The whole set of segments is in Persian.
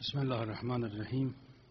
بسم الله الرحمن الرحیم.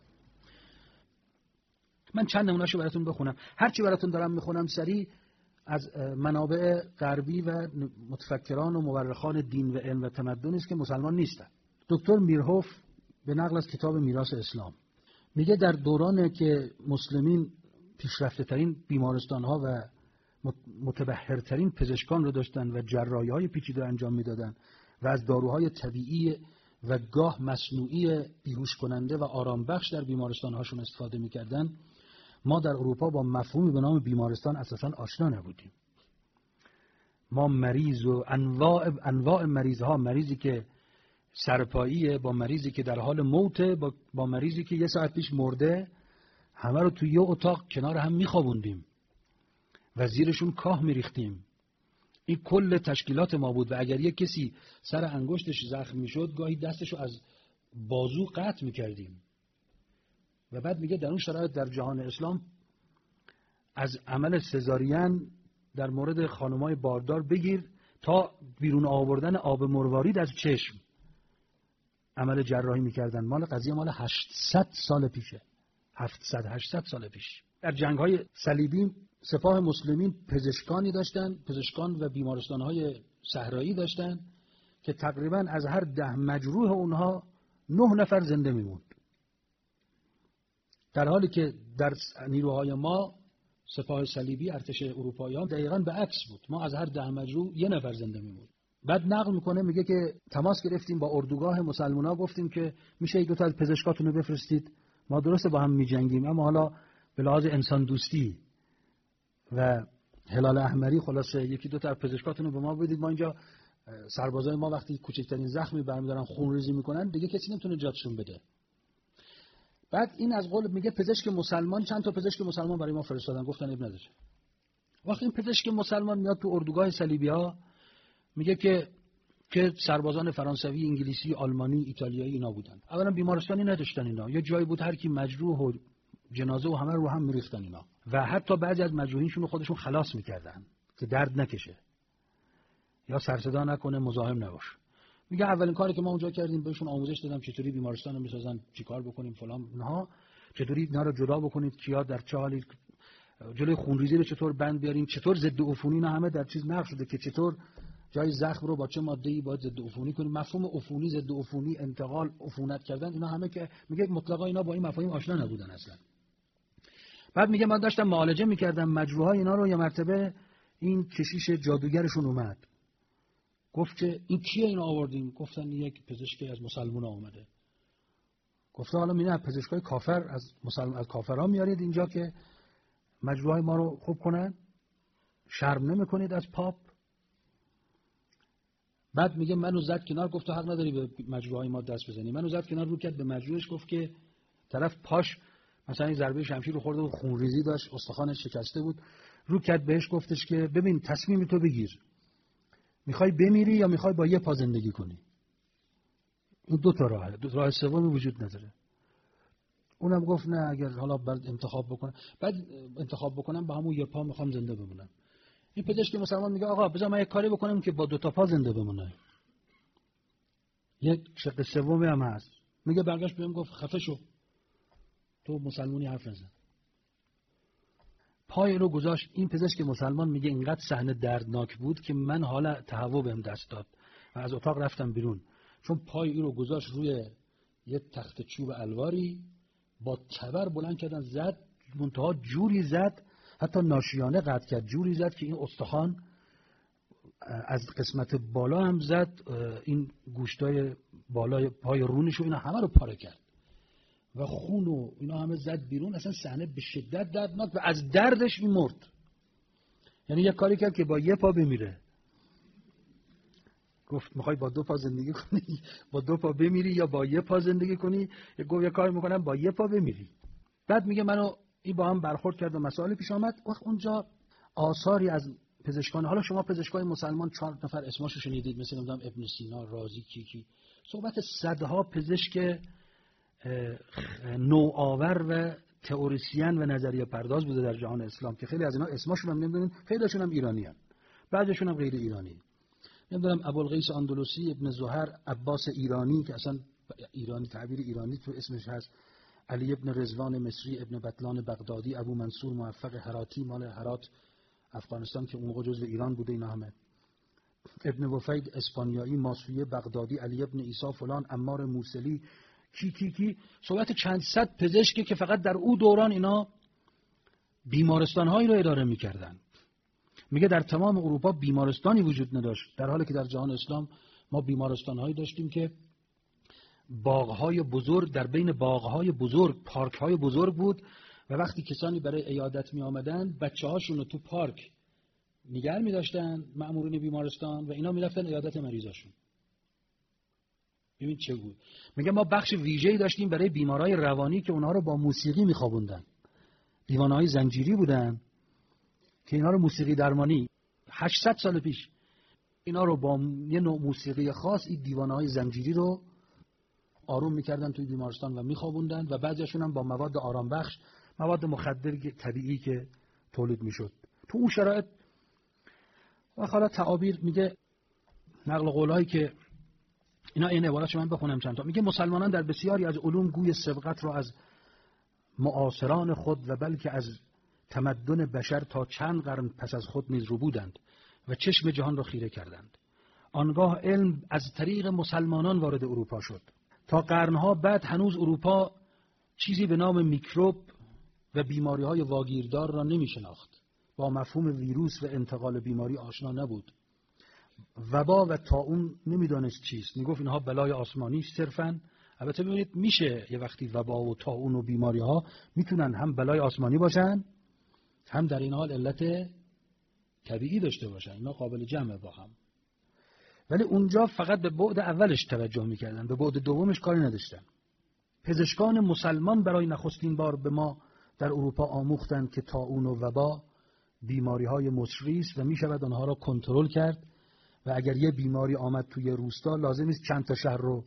من چند نمونهشو براتون بخونم. هرچی براتون دارم میخونم سریع از منابع غربی و متفکران و مورخان دین و علم و تمدن است که مسلمان نیستن. دکتر میرهوف به نقل از کتاب میراث اسلام میگه در دورانی که مسلمین پیشرفته ترین بیمارستان ها و متبحرترین پزشکان رو داشتن و جراحی های پیچیده انجام میدادن و از داروهای طبیعی و گاه مصنوعی بیهوش کننده و آرام بخش در بیمارستان هاشون استفاده میکردن، ما در اروپا با مفهومی به نام بیمارستان اساساً آشنا نبودیم. ما مریض و انواع مریض ها، مریضی که سرپاییه با مریضی که در حال موته با مریضی که یه ساعت پیش مرده، همه رو توی یه اتاق کنار هم میخوابوندیم و زیرشون کاه میریختیم. این کل تشکیلات ما بود و اگر یک کسی سر انگشتش زخم میشد گاهی دستشو از بازو قطع میکردیم. و بعد میگه در اون شرایط در جهان اسلام از عمل سزارین در مورد خانمای باردار بگیر تا بیرون آوردن آب مروارید از چشم عمل جراحی میکردن. قضیه مال 800 سال پیشه. 700-800 سال پیش. در جنگ‌های صلیبی سپاه مسلمین پزشکانی داشتن، پزشکان و بیمارستان‌های صحرایی داشتن که تقریباً از هر 10 مجروح اونها 9 نفر زنده میموند. در حالی که در نیروهای ما سپاه صلیبی ارتش اروپاییان دقیقاً به عکس بود. ما از هر 10 مجروح 1 نفر زنده میموند. بعد نقل میکنه میگه که تماس گرفتیم با اردوگاه مسلمان‌ها، گفتیم که میشه 2 تا از پزشکاتون رو بفرستید، ما درسته با هم میجنگیم اما حالا به لحاظ انسان دوستی و هلال احمری خلاصه 1-2 تا از پزشکاتون رو به ما بدید. ما اینجا سربازای ما وقتی کوچکترین زخمی برمی‌دارن خونریزی میکنن دیگه کسی نمیتونه نجاتشون بده. بعد این از قول میگه پزشک مسلمان، چند تا پزشک مسلمان برای ما فرستادن، گفتن ابن نداره. وقتی این پزشک مسلمان میاد تو اردوگاه صلیبی‌ها میگه که سربازان فرانسوی، انگلیسی، آلمانی، ایتالیایی اینا بودن. اولا بیمارستانی نداشتن اینا، یه جایی بود هر کی مجروح و جنازه و همه رو هم میریختن اینا و حتی بعضی از مجروحینشون رو خودشون خلاص میکردن که درد نکشه یا سر صدا نکنه، مزاحم نباشه. میگه اولین کاری که ما اونجا کردیم بهشون آموزش دادم چطوری بیمارستان رو میسازن، چیکار بکنیم فلان اینها، چطوری اینا رو جدا بکنید، کیا در چه حالی، جلوی خونریزی رو چطور بند بیاریم، چطور ضد عفونی، اینا همه در چیز نقش شده که چطور جای زخم رو با چه ماده‌ای باید ضد عفونی کنیم. مفهوم عفونی، ضد عفونی، انتقال، عفونت کردن، اینا همه که میگه مطلقاً اینا با این مفاهیم آشنا نبودن اصلا. بعد میگه من داشتم معالجه میکردم مجروحای اینا رو، یه مرتبه این کشیش جادوگرشون اومد، گفت که این کیه اینو آوردین؟ گفتن یک پزشکی از مسلمونا اومده. گفت حالا میگه پزشکای کافر از کافرها میارید اینجا که مجروحای ما رو خوب کنن؟ شرم نمیکنید از پاپ؟ بعد میگه منو زد کنار، گفت تو حق نداری به مجروحای ما دست بزنی. منو زد کنار، رو کرد به مجروحش، گفت که طرف پاش مثلا این ضربه شمشیر رو خورده و خونریزی داشت، استخوانش شکسته بود، رو کرد بهش گفتش که ببین تصمیم تو بگیر، میخوای بمیری یا میخوای با یه پا زندگی کنی؟ این 2 تا راهه، 2 راه سومی وجود نداره. اونم گفت نه اگر حالا بعد انتخاب بکنم با همون یه پا میخوام زنده بمونم. این پزشک مسلمان میگه آقا بذار من یک کاری بکنم که با 2 تا پا زنده بمونه. یک شق سومی هم هست. میگه برگشت بهم گفت خفه شو، تو مسلمانی حرف نزن. پای رو گذاشت. این پزشک مسلمان میگه اینقدر صحنه دردناک بود که من حالا تهوع بهم دست داد و از اتاق رفتم بیرون، چون پای رو گذاشت روی یه تخت چوب الواری، با تبر بلند کردن زد، منتها جوری زد حتی ناشیانه قطع کرد، جوری زد که این استخوان از قسمت بالا هم زد، این گوشتای بالای پای رونش و اینا همه رو پاره کرد و خون و اینا همه زد بیرون. اصلا صحنه به شدت دردناک و از دردش این مرد. یعنی یه کاری کرد که با یه پا بمیره. گفت میخوای با 2 پا زندگی کنی، با 2 پا بمیری یا با یه پا زندگی کنی؟ گفت یه کاری میکنم با یه پا بمیری. بعد میگه منو این با هم برخورد کرد و مسائل پیش آمد. وقت اونجا آثاری از پزشکان، حالا شما پزشکای مسلمان 4 نفر اسمشو شنیدید، مثل نمیدونم ابن سینا، رازی، کی، صحبت صدها پزشک نوآور و تئوریسین و نظریه پرداز بوده در جهان اسلام که خیلی از اینا اسمشون هم نمیدونین، خیلیشون هم ایرانیان، بعضیشون هم غیر ایرانی. نمیدونم ابوالقیس اندلسی، ابن زهر، عباس ایرانی که اصلا ایرانی، تعبیر ایرانی تو اسمش هست. علی ابن رضوان مصری، ابن بطلان بغدادی، ابو منصور موفق هراتی مال هرات افغانستان که اون موقع جزو ایران بوده، اینا همه. ابن وفید اسپانیایی، ماسویه بغدادی، علی ابن عیسی فلان، عمار موصلی، کی صحبت چند صد پزشکی که فقط در اون دوران اینا بیمارستان‌هایی رو اداره می‌کردن. میگه در تمام اروپا بیمارستانی وجود نداشت، در حالی که در جهان اسلام ما بیمارستان‌هایی داشتیم که باغ‌های بزرگ، در بین باغ‌های بزرگ پارک‌های بزرگ بود و وقتی کسانی برای عیادت می‌آمدند بچه‌هاشون رو تو پارک نگه می‌داشتن مأمورین بیمارستان و اینا می‌رفتن عیادت مریضاشون. ببین چه بود. میگه ما بخش ویژه‌ای داشتیم برای بیمارای روانی که اونها رو با موسیقی می‌خوابوندن. دیوانه‌های زنجیری بودن که اینا رو موسیقی درمانی 800 سال پیش اینا رو با یه نوع موسیقی خاص این دیوانه‌های زنجیری رو آروم می‌کردن توی بیمارستان و می‌خوابوندن و بعضیشون هم با مواد آرام بخش، مواد مخدر طبیعی که تولید می‌شد. تو اون شرایط و حالا تعابیر میگه نقل قولایی که اینا این عباراتش من بخونم چند تا. میگه مسلمانان در بسیاری از علوم گوی سبقت را از معاصران خود و بلکه از تمدن بشر تا چند قرن پس از خود نیز رو بودند و چشم جهان را خیره کردند. آنگاه علم از طریق مسلمانان وارد اروپا شد. تا قرنها بعد هنوز اروپا چیزی به نام میکروب و بیماری‌های واگیردار را نمی‌شناخت. با مفهوم ویروس و انتقال بیماری آشنا نبود. وبا و طاعون نمی‌دانست چیست. میگفت اینها بلای آسمانی صرفاً. البته ببینید میشه یه وقتی وبا و طاعون و بیماری‌ها میتونن هم بلای آسمانی باشن هم در این حال علت طبیعی داشته باشن. اینا قابل جمع با هم. ولی اونجا فقط به بعد اولش توجه میکردن، به بعد دومش کاری نداشتن. پزشکان مسلمان برای نخستین بار به ما در اروپا آموختند که طاعون و وبا بیماری‌های مصری است و میشود آنها را کنترل کرد و اگر یه بیماری آمد توی روستا لازم نیست چند تا شهر رو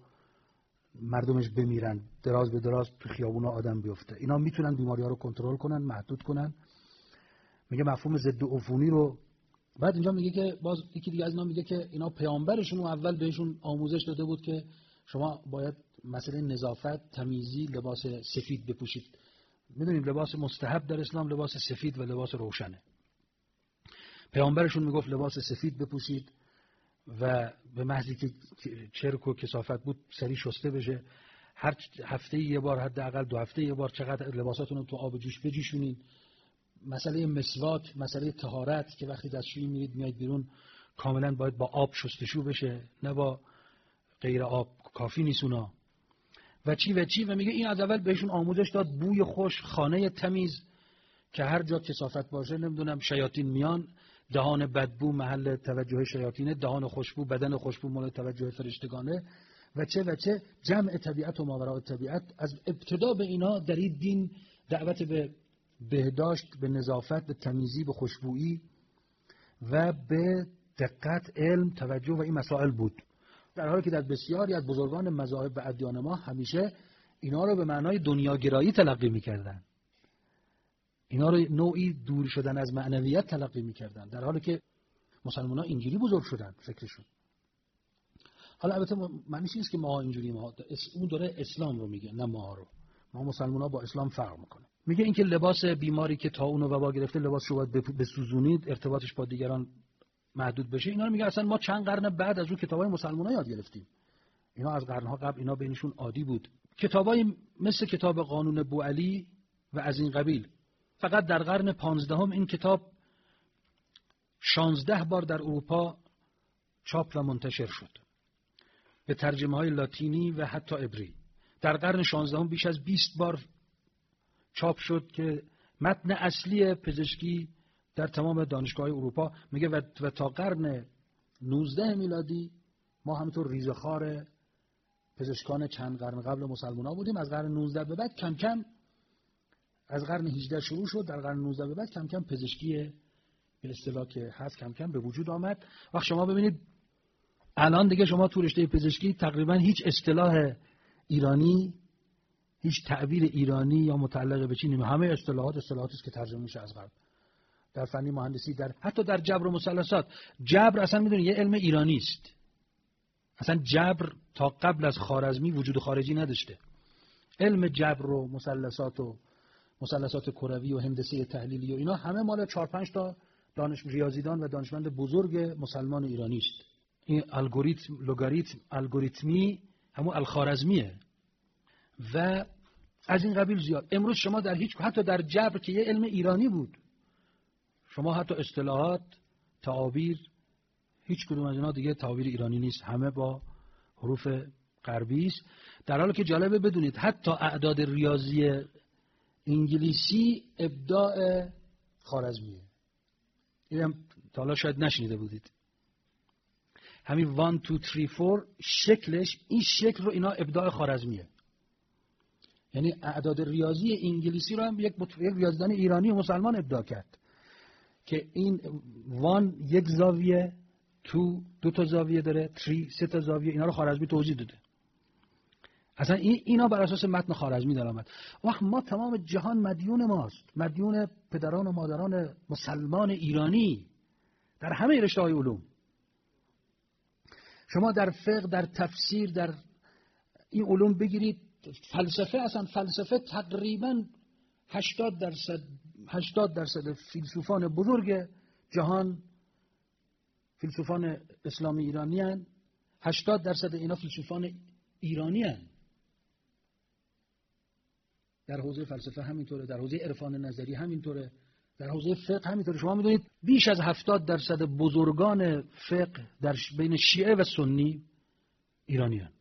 مردمش بمیرن، دراز به دراز تو خیابونا آدم بیفته. اینا میتونن بیماری‌ها رو کنترل کنن، محدود کنن. میگه مفهوم ضد عفونی رو بعد اینجا میگه که باز یکی دیگه از اینا میگه که اینا پیامبرشون اول بهشون آموزش داده بود که شما باید مسئله نظافت، تمیزی، لباس سفید بپوشید. میدونیم لباس مستحب در اسلام لباس سفید و لباس روشنه. پیامبرشون میگفت لباس سفید بپوشید و به محضی که چرک و کثافت بود سری شسته بشه. هر هفته یه بار، حداقل 2 هفته یه بار چقدر لباساتون رو تو آب جوش بجوشونین. مسئله مسواک، مسئله طهارت که وقتی دستشویی میرید میاد بیرون کاملا باید با آب شستشو بشه، نه با غیر آب، کافی نیست اونا. و چی و میگه این از اول بهشون آموزش داد بوی خوش، خانه تمیز که هر جا کثافت باشه نمیدونم شیاطین میان، دهان بدبو محل توجه شیاطینه، دهان خوشبو بدن خوشبو مورد توجه فرشتگانه و چه جمع طبیعت و ماوراء طبیعت. از ابتدا به اینا در این دین دعوت به بهداشت، به نظافت، به تمیزی، به خوشبویی و به دقت، علم، توجه و این مسائل بود. در حالی که در بسیاری از بزرگان مذاهب و ادیان ما همیشه اینا رو به معنای دنیاگرایی تلقی می‌کردن. اینا رو نوعی دور شدن از معنویت تلقی می‌کردن، در حالی که مسلمان‌ها اینجوری بزرگ شدن فکرشون. حالا البته معنیش نیست که ما اینجوری، ما اون دوره اسلام رو میگه، نه ما رو. ما مسلمان‌ها با اسلام فرق می‌کنه. میگه اینکه لباس بیماری که طاعون و وبا گرفته لباس رو باید بسوزونید، ارتباطش با دیگران محدود بشه. اینا رو میگه اصلا ما چند قرن بعد از اون کتابای مسلمان‌ها یاد گرفتیم. اینا از قرن‌ها قبل اینا بینشون عادی بود. کتابای مثل کتاب قانون بوعلی و از این قبیل. فقط در قرن 15 این کتاب 16 بار در اروپا چاپ و منتشر شد. به ترجمه‌های لاتینی و حتی عبری. در قرن 16 بیش از 20 بار چاپ شد که متن اصلی پزشکی در تمام دانشگاه‌های اروپا. میگه و تا قرن 19 میلادی ما همینطور ریزخوار پزشکان چند قرن قبل مسلمان‌ها بودیم. از قرن 19 به بعد کم کم، از قرن 18 شروع شد، در قرن 19 به بعد کم کم پزشکی به اصطلاح که هست کم کم به وجود آمد. وقت شما ببینید الان دیگه شما تو رشته پزشکی تقریبا هیچ اصطلاح ایرانی، هیچ تعبیر ایرانی یا متعلق به چینی، همه اصطلاحاتی است که ترجمه میشه از غرب. در فنی مهندسی، در حتی در جبر و مثلثات. جبر اصلا میدونید یه علم ایرانی است. اصلا جبر تا قبل از خوارزمی وجود خارجی نداشته. علم جبر و مثلثات کروی و هندسه تحلیلی و اینا همه مال 4-5 تا ریاضیدان و دانشمند بزرگ مسلمان ایرانی است. این الگوریتمی همون الخوارزمیه و از این قبیل زیاد. امروز شما در حتی در جبر که یه علم ایرانی بود، شما حتی اصطلاحات، تعابیر، هیچ کدوم از اینا دیگه تعابیر ایرانی نیست، همه با حروف غربی است. در حالی که جالبه بدونید حتی اعداد ریاضی انگلیسی ابداع خوارزمیه. اینم تا حالا شاید نشنیده بودید. همین 1 2 3 4 شکلش، این شکل رو اینا ابداع خوارزمیه. یعنی اعداد ریاضی انگلیسی رو هم یک ریاضیدان ایرانی و مسلمان ابداع کرد که این 1 یک زاویه، 2 دو تا زاویه داره، 3 سه تا زاویه، اینا رو خوارزمی توضیح داده. اصلا اینا بر اساس متن خوارزمی در آمد. وقت ما تمام جهان مدیون ماست، مدیون پدران و مادران مسلمان ایرانی در همه رشته‌های علوم. شما در فقه، در تفسیر، در این علوم بگیرید، فلسفه تقریباً 80% فیلسوفان بزرگ جهان فیلسوفان اسلامی ایرانی هستند. 80% اینا فیلسوفان ایرانی هستند. در حوزه فلسفه همینطوره، در حوزه عرفان نظری همینطوره، در حوزه فقه همینطوره. شما میدونید بیش از 70% بزرگان فقه در بین شیعه و سنی ایرانی هستند.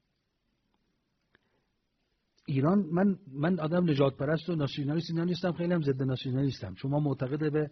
ایران، من آدم نژاد پرست و ناسیونالیست نیستم، خیلی هم ضد ناسیونالیستم. شما معتقد به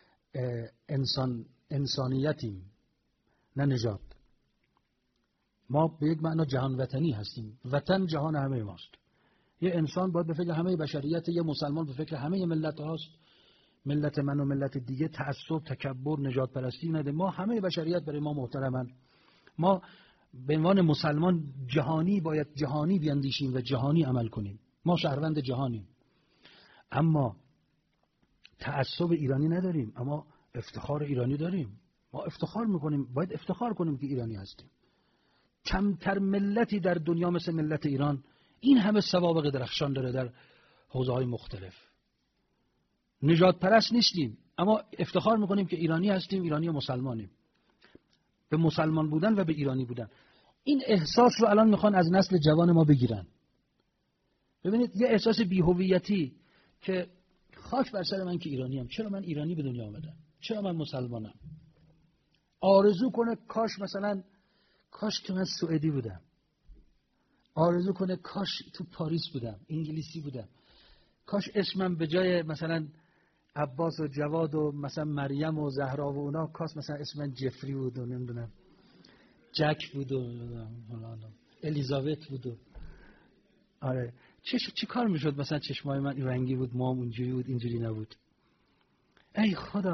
انسانیتیم، نه نژاد. ما به یک معنا جهان وطنی هستیم. وطن جهان همه ماست. یه انسان باید به فکر همه بشریت، یه مسلمان به فکر همه ملت هاست. ملت من و ملت دیگه تعصب، تکبر، نژاد پرستی نده. ما همه بشریت برای ما محترمن. ما به عنوان مسلمان جهانی باید جهانی بیاندیشیم و جهانی عمل کنیم. ما شهروند جهانیم. اما تعصب ایرانی نداریم، اما افتخار ایرانی داریم. ما افتخار میکنیم، باید افتخار کنیم که ایرانی هستیم. کمتر ملتی در دنیا مثل ملت ایران این همه سوابق درخشان داره در حوزه‌های مختلف. نژاد پرست نیستیم، اما افتخار میکنیم که ایرانی هستیم، ایرانی و مسلمانیم. به مسلمان بودن و به ایرانی بودن. این احساس رو الان میخوان از نسل جوان ما بگیرن. ببینید یه احساس بی‌هویتی که خاک بر سر من که ایرانیم، چرا من ایرانی به دنیا آمدم؟ چرا من مسلمانم؟ آرزو کنه کاش که من سوئدی بودم. آرزو کنه کاش تو پاریس بودم، انگلیسی بودم. کاش اسمم به جای مثلا عباس و جواد و مثلا مریم و زهرا و اونا، کاش مثلا اسم من جفری بود و نمیدونم جک بود و الیزابت بود و آره. چی کار میشد مثلا چشمای من این رنگی بود، موام اونجوری بود، اینجوری نبود. ای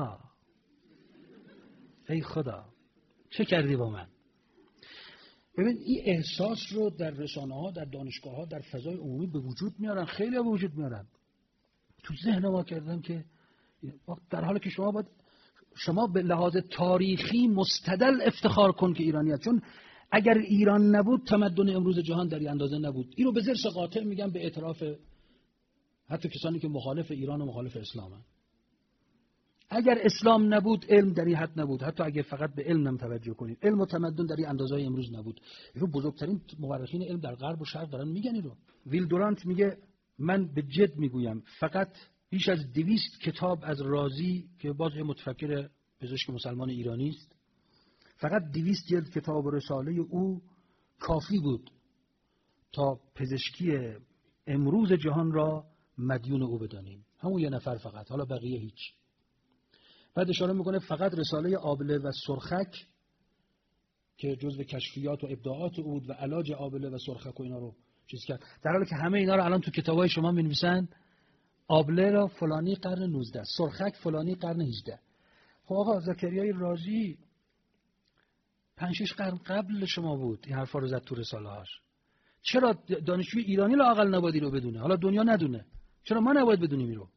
خدا چه کردی با من؟ ببین این احساس رو در رسانه‌ها، در دانشگاه‌ها، در فضای عمومی به وجود میارن، خیلی به وجود میارن. تو ذهن ما کردم که در حالی که شما به لحاظ تاریخی مستدل افتخار کن که ایرانی هست. چون اگر ایران نبود تمدن امروز جهان در این اندازه نبود. اینو به ضرس قاطع میگم به اعتراف حتی کسانی که مخالف ایران و مخالف اسلامن. اگر اسلام نبود علم در این حد نبود. حتی اگر فقط به علم نم توجه کنید، علم و تمدن در این اندازه‌های امروز نبود. اینو بزرگترین مورخین علم در غرب و شرق دارن میگن. اینو ویل دورانت میگه، من به جد میگویم فقط بیش از 200 کتاب از رازی که باز متفکر پزشک مسلمان ایرانی است، فقط 200 جلد کتاب و رساله او کافی بود تا پزشکی امروز جهان را مدیون او بدانیم. همون یه نفر فقط، حالا بقیه هیچ. بعد اشاره میکنه فقط رساله آبله و سرخک که جزو کشفیات و ابداعات او بود و علاج آبله و سرخک و اینا رو چیز کرد. در حالی که همه اینا رو الان تو کتابای شما می‌نویسن آبله را فلانی قرن 19، سرخک فلانی قرن 18. خب آقا زکریای رازی 5-6 قرن قبل شما بود این حرفا رو زد تو رساله هاش. چرا دانشجوی ایرانی لااقل نباید رو بدونه؟ حالا دنیا ندونه، چرا ما نباید بدونیم اینو؟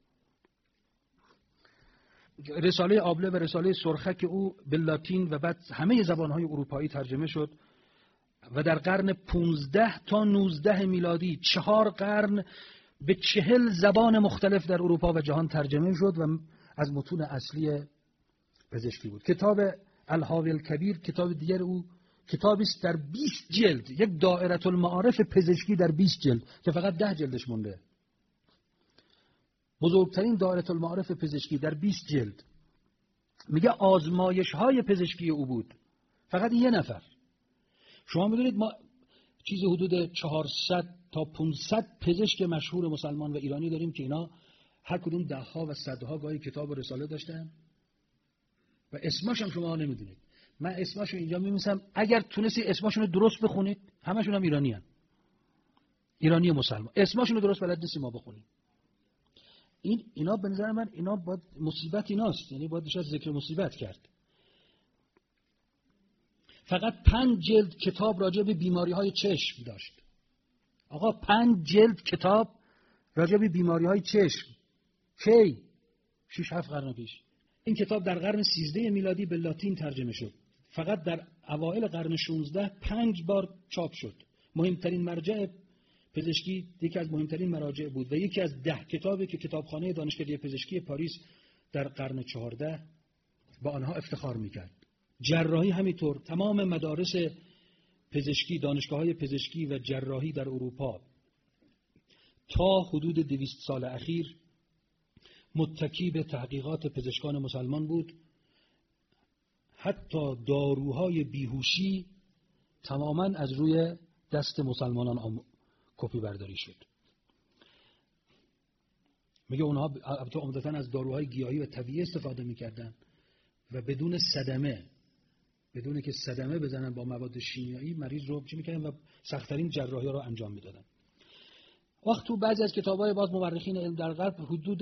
رساله آبله و رساله سرخک او به لاتین و بعد همه زبان‌های اروپایی ترجمه شد. و در قرن 15 تا 19 میلادی 4 قرن به 40 زبان مختلف در اروپا و جهان ترجمه شد و از متون اصلی پزشکی بود. کتاب الحاوی الکبیر، کتاب دیگر او، کتابی است در 20 جلد، یک دائره المعارف پزشکی در 20 جلد که فقط 10 جلدش مونده. بزرگترین دائره المعارف پزشکی در 20 جلد. میگه آزمایش‌های پزشکی او بود. فقط یه نفر. شما میدونید ما چیزی حدود 400 تا 500 پزشک مشهور مسلمان و ایرانی داریم که اینا هر کدوم ده‌ها و صدها گاهی کتاب و رساله داشتن و اسمش هم شما نمیدونید. من اسمشو اینجا می‌نویسم، اگر تونستی اسمشون رو درست بخونید، همشون هم ایرانیان. ایرانی مسلمان. اسمشون رو درست بلد نیستیم ما بخونیم. اینا به نظر من اینا باید مصیبت ایناست، یعنی باید بشه ذکر مصیبت کرد. فقط 5 جلد کتاب راجع به بیماری‌های چشم داشت. آقا 5 جلد کتاب راجع به بیماری‌های چشم. کی؟ 6-7 قرن پیش. این کتاب در قرن 13 میلادی به لاتین ترجمه شد. فقط در اوایل قرن 16 5 بار چاپ شد. مهمترین مرجع پزشکی، یکی از مهمترین مراجع بود و یکی از 10 کتابی که کتابخانه دانشکده پزشکی پاریس در قرن 14 با آنها افتخار می‌کرد. جراحی همینطور. تمام مدارس پزشکی، دانشگاه‌های پزشکی و جراحی در اروپا تا حدود 200 سال اخیر متکی به تحقیقات پزشکان مسلمان بود. حتی داروهای بیهوشی تماماً از روی دست مسلمانان کپی برداری شد. میگه اونها عمدتاً از داروهای گیاهی و طبیعی استفاده می‌کردن و بدون که صدمه بزنن با مواد شیمیایی مریض رو چی می‌کردن و سخت‌ترین جراحی‌ها رو انجام می‌دادن. وقت تو بعضی از کتاب‌های باز مورخین علم در غرب حدود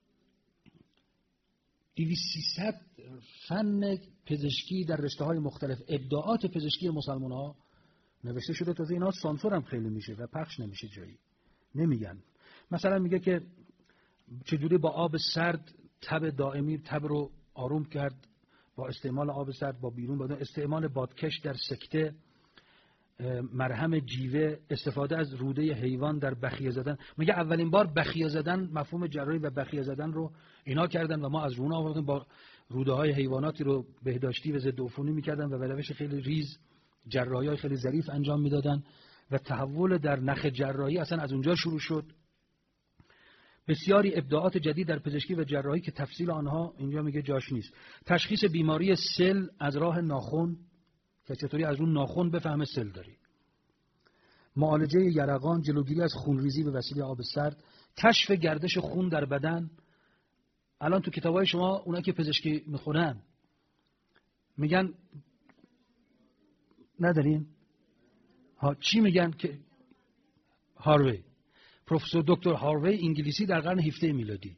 200-300 فن پزشکی در رشته‌های مختلف، ابداعات پزشکی مسلمان‌ها نوشته شده. تازه اینا سانسور هم خیلی میشه و پخش نمیشه، جایی نمیگن. مثلا میگه که چجوری با آب سرد تب دائمی تب رو آروم کرد با استعمال آب سرد، با بیرون بدن استعمال بادکش در سکته، مرهم جیوه، استفاده از روده حیوان در بخیه زدن. میگه اولین بار بخیه زدن، مفهوم جراحی و بخیه زدن رو اینا کردن و ما از رون آوردیم، با روده های حیواناتی رو بهداشتی و ضد عفونی میکردن و به روش خیلی ریز جراحی‌های خیلی ظریف انجام میدادن و تحول در نخ جراحی اصلا از اونجا شروع شد. بسیاری ابداعات جدید در پزشکی و جراحی که تفصیل آنها اینجا میگه جاش نیست. تشخیص بیماری سل از راه ناخن، که چطوری از اون ناخن بفهمه سل داری. معالجه یرقان، جلوگیری از خونریزی به وسیله آب سرد، کشف گردش خون در بدن. الان تو کتابای شما اونا که پزشکی میخونن میگن ندارین؟ چی میگن که هاروی، پروفسور دکتر هاروی انگلیسی در قرن 17 میلادی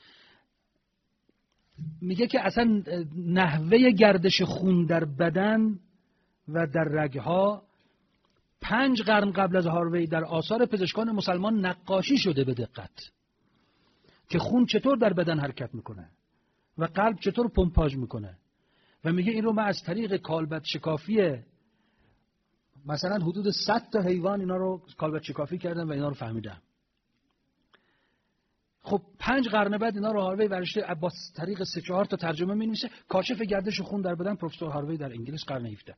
میگه که اصلا نحوه گردش خون در بدن و در رگها 5 قرن قبل از هاروی در آثار پزشکان مسلمان نقاشی شده به دقت که خون چطور در بدن حرکت میکنه و قلب چطور پمپاژ میکنه و میگه این رو من از طریق کالبد شکافی مثلا حدود 100 تا حیوان اینا رو کالبد شکافی کردن و اینا رو فهمیدم. خب 5 قرن بعد اینا رو هاروی ورشته با طریق 3-4 تا ترجمه می‌نویسه، کاشف گردش خون در بدن، پروفسور هاروی در انگلیس قرن 17.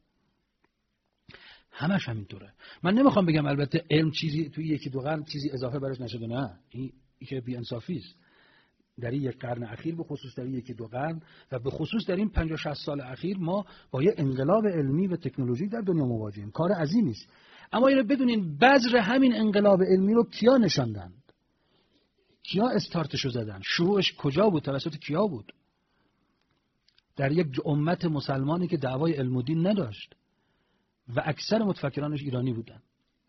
همش همینطوره. من نمیخوام بگم البته علم چیزی توی 1-2 قرن چیزی اضافه براش نشده، نه، این که بی‌انصافی است. در این 1 قرن اخیر، به خصوص در 1-2 قرن و به خصوص در این 50-60 سال اخیر ما با یه انقلاب علمی و تکنولوژی در دنیا مواجهیم. کار عظیمی است. اما اینو بدونین بذر همین انقلاب علمی رو کیا نشاندن؟ کیا استارتشو زدن؟ شروعش کجا بود؟ توسط کیا بود؟ در یک امت مسلمانی که دعوای علم و دین نداشت و اکثر متفکرانش ایرانی بودن.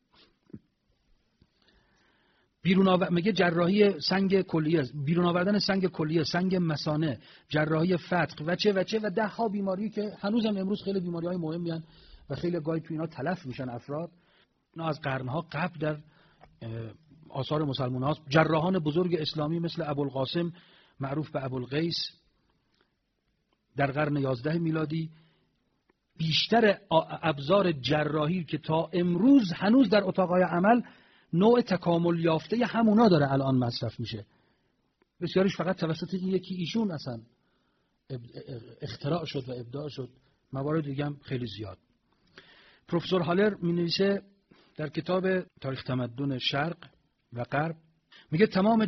میگه جراحی سنگ کلیه، بیرون آوردن سنگ کلیه، سنگ مثانه، جراحی فتق و 10 ها بیماری که هنوزم امروز خیلی بیماری‌های مهمی هستند و خیلی گاهی تو اینا تلف میشن افراد. اینا از قرن‌ها قبل در آثار مسلمان هاست. جراحان بزرگ اسلامی مثل ابوالقاسم معروف به ابوالقیس در قرن 11 میلادی بیشتر ابزار جراحی که تا امروز هنوز در اتاقهای عمل نوع تکامل یافته همونا داره الان مصرف میشه. بسیارش فقط توسط یکی ایشون اصلا اختراع شد و ابداع شد. موارد دیگه هم خیلی زیاد. پروفسور هالر می‌نویسه در کتاب تاریخ تمدن شرق و غرب، میگه تمام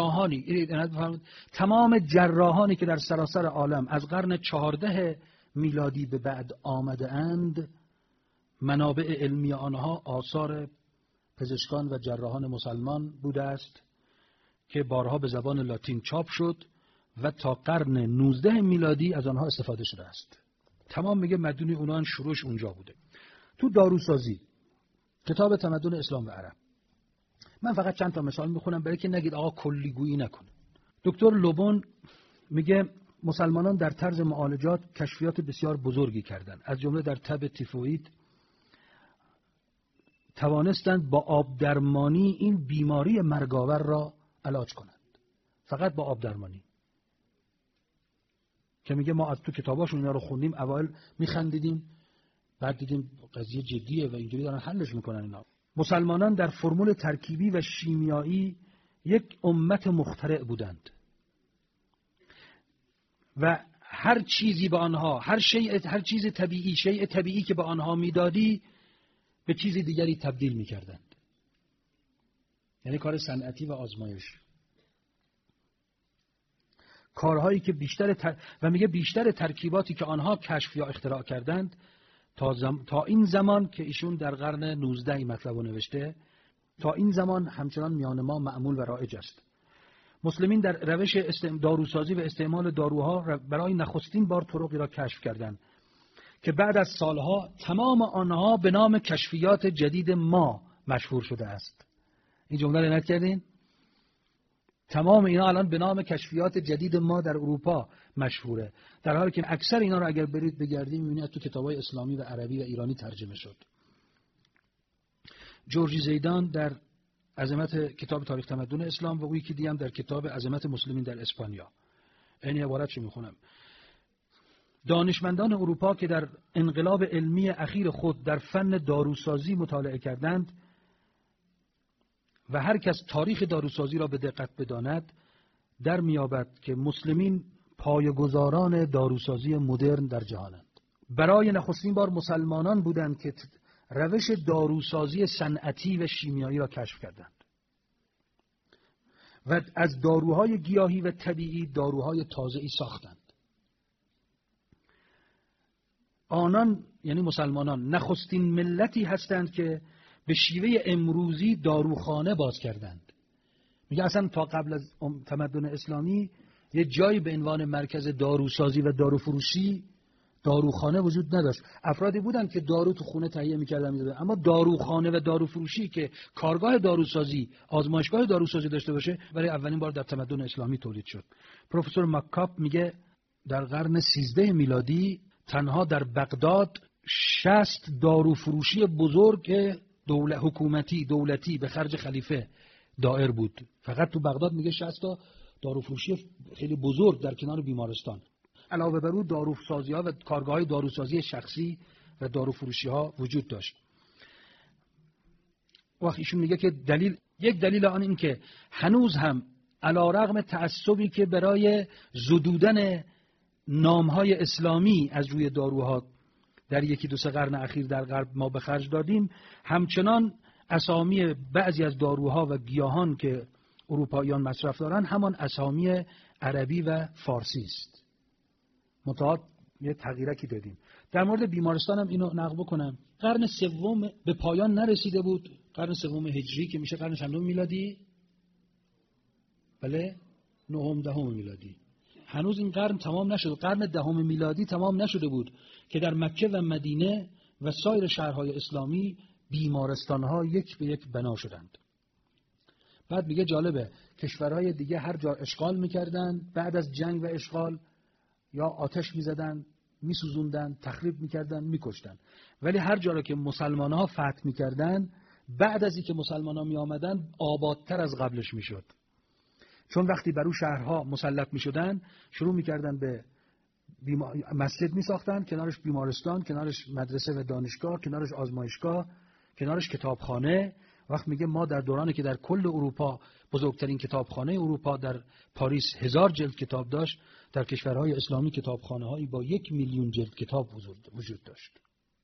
جراحانی که در سراسر عالم از قرن 14 میلادی به بعد آمده اند، منابع علمی آنها آثار پزشکان و جراحان مسلمان بوده است که بارها به زبان لاتین چاپ شد و تا قرن 19 میلادی از آنها استفاده شده است. تمام میگه مدونی اونان شروعش اونجا بوده. تو داروسازی، کتاب تمدن اسلام و عرب، من فقط چند تا مثال میخونم برای که نگید آقا کلیگویی نکنه. دکتر لوبون میگه مسلمانان در طرز معالجات کشفیات بسیار بزرگی کردند. از جمله در تب تیفوئید توانستند با آب درمانی این بیماری مرگاور را علاج کنند. فقط با آب درمانی. که میگه ما از تو کتاباشون اینا رو خوندیم، اوایل میخندیدیم، بعد دیدیم قضیه جدیه و اینجوری دارن حلش میکنن اینا. مسلمانان در فرمول ترکیبی و شیمیایی یک امت مخترع بودند و هر چیزی به آنها، هر چیز طبیعی، شیء طبیعی که به آنها میدادی به چیز دیگری تبدیل میکردند. یعنی کار صنعتی و آزمایش. کارهایی که و میگه بیشتر ترکیباتی که آنها کشف یا اختراع کردند تا این زمان که ایشون در قرن 19 این مطلب رو نوشته، تا این زمان همچنان میان ما معمول و رایج است. مسلمین در روش داروسازی و استعمال داروها برای نخستین بار طرقی را کشف کردند که بعد از سالها تمام آنها به نام کشفیات جدید ما مشهور شده است. این جمله رو نقل کردین؟ تمام اینا الان به نام کشفیات جدید ما در اروپا مشهوره، در حالی که اکثر اینا رو اگر برید بگردید می‌بینید تو کتاب‌های اسلامی و عربی و ایرانی ترجمه شد. جورجی زیدان در عظمت کتاب تاریخ تمدن اسلام و یکی دیگه هم در کتاب عظمت مسلمین در اسپانیا، این عبارتشو میخونم: دانشمندان اروپا که در انقلاب علمی اخیر خود در فن داروسازی مطالعه کردند و هر کس تاریخ داروسازی را به دقت بداند در میابد که مسلمین پایه‌گذاران داروسازی مدرن در جهانند. برای نخستین بار مسلمانان بودند که روش داروسازی صنعتی و شیمیایی را کشف کردند و از داروهای گیاهی و طبیعی داروهای تازه‌ای ساختند. آنان یعنی مسلمانان نخستین ملتی هستند که به شیوه امروزی داروخانه باز کردند. میگه اصلا تا قبل از تمدن اسلامی یه جایی به عنوان مرکز داروسازی و داروفروشی داروخانه وجود نداشت. افرادی بودند که دارو تو خونه تهیه می‌کردن می‌دادن، اما داروخانه و داروفروشی که کارگاه داروسازی، آزمایشگاه داروسازی داشته باشه برای اولین بار در تمدن اسلامی تولید شد. پروفسور مک‌کاپ میگه در قرن 13 میلادی تنها در بغداد 60 داروفروشی بزرگ حکومتی دولتی به خرج خلیفه دایر بود. فقط تو بغداد میگه 60 تا داروفروشی خیلی بزرگ در کنار بیمارستان. علاوه بر اون داروسازی‌ها و کارگاه‌های داروسازی شخصی و داروفروشی‌ها وجود داشت. وقتی ایشون میگه که یک دلیل آن این که هنوز هم علی‌رغم تعصبی که برای زدودن نام‌های اسلامی از روی داروها در یکی دو سه قرن اخیر در غرب ما به خرج دادیم، همچنان اسامی بعضی از داروها و گیاهان که اروپاییان مصرف دارن همان اسامی عربی و فارسی است. متعاد یه تغییرکی دادیم. در مورد بیمارستان هم اینو نقل بکنم. قرن سوم به پایان نرسیده بود، قرن سوم هجری که میشه قرن چندم میلادی؟ بله، نهم دهم میلادی. هنوز این قرن تمام نشد. قرن دهم میلادی تمام نشده بود که در مکه و مدینه و سایر شهرهای اسلامی بیمارستانها یک به یک بنا شدند. بعد میگه جالبه، کشورهای دیگه هر جا اشغال میکردن، بعد از جنگ و اشغال یا آتش میزدن، میسوزوندن، تخریب میکردن، میکشتن. ولی هر جا را که مسلمانها فتح میکردن، بعد از اینکه مسلمانها میآمدن آبادتر از قبلش میشد. چون وقتی بر اون شهرها مسلط میشدن، شروع میکردن به مسجد می‌ساختن، کنارش بیمارستان، کنارش مدرسه و دانشگاه، کنارش آزمایشگاه، کنارش کتابخانه. وقت میگه ما در دورانی که در کل اروپا بزرگترین کتابخانه اروپا در پاریس 1000 جلد کتاب داشت، در کشورهای اسلامی کتابخانه‌هایی با 1,000,000 جلد کتاب وجود داشت.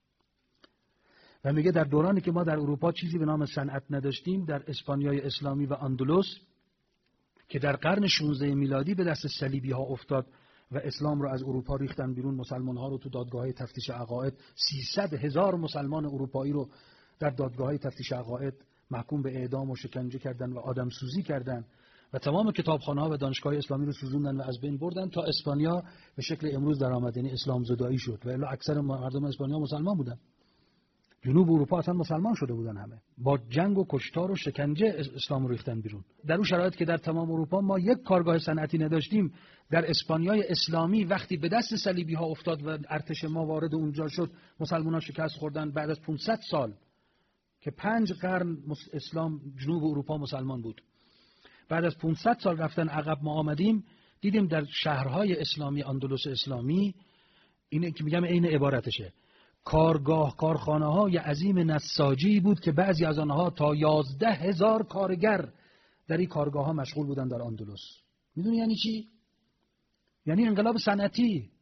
و میگه در دورانی که ما در اروپا چیزی به نام صنعت نداشتیم، در اسپانیای اسلامی و اندلس که در قرن 16 میلادی به دست صلیبی ها افتاد و اسلام رو از اروپا ریختن بیرون، مسلمان ها رو تو دادگاه‌های تفتیش عقاید 300,000 مسلمان اروپایی رو در دادگاه‌های تفتیش عقاید محکوم به اعدام و شکنجه کردن و آدمسوزی کردن و تمام کتابخانه‌ها و دانشگاه‌های اسلامی رو سوزوندن و از بین بردن تا اسپانیا به شکل امروز در آمد، یعنی اسلام زدایی شد. و الا اکثر مردم اسپانیا مسلمان بودن. جنوب اروپا اصلا مسلمان شده بودن، همه با جنگ و کشتار و شکنجه اسلام رو ریختن بیرون. در اون شرایط که در تمام اروپا ما یک کارگاه صنعتی نداشتیم، در اسپانیای اسلامی وقتی به دست صلیبی ها افتاد و ارتش ما وارد اونجا شد، مسلمانان شکست خوردن. بعد از 500 سال که 5 قرن اسلام جنوب اروپا مسلمان بود، بعد از 500 سال رفتن عقب ما آمدیم، دیدیم در شهرهای اسلامی اندلس اسلامی، اینه که میگم عین عبارتشه، کارگاه کارخانه‌های عظیم نساجی بود که بعضی از آنها تا 11,000 کارگر در این کارگاه‌ها مشغول بودن در اندلس. میدونی یعنی چی؟ یعنی انقلاب صنعتی،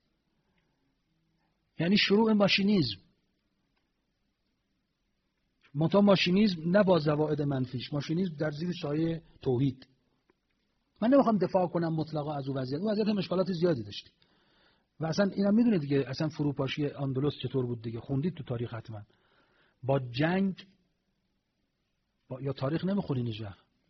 یعنی شروع ماشینیزم. منتها ماشینیزم نه با زوائد منفیش، ماشینیزم در زیر سایه توحید. من نمیخوام دفاع کنم مطلقا از اون وضعیت هم اشکالات زیادی داشتی. و اصلا اینا میدونه دیگه، اصلا فروپاشی اندلس چطور بود دیگه، خوندید تو تاریخ حتما. با جنگ یا تاریخ نمیخونین اینجا،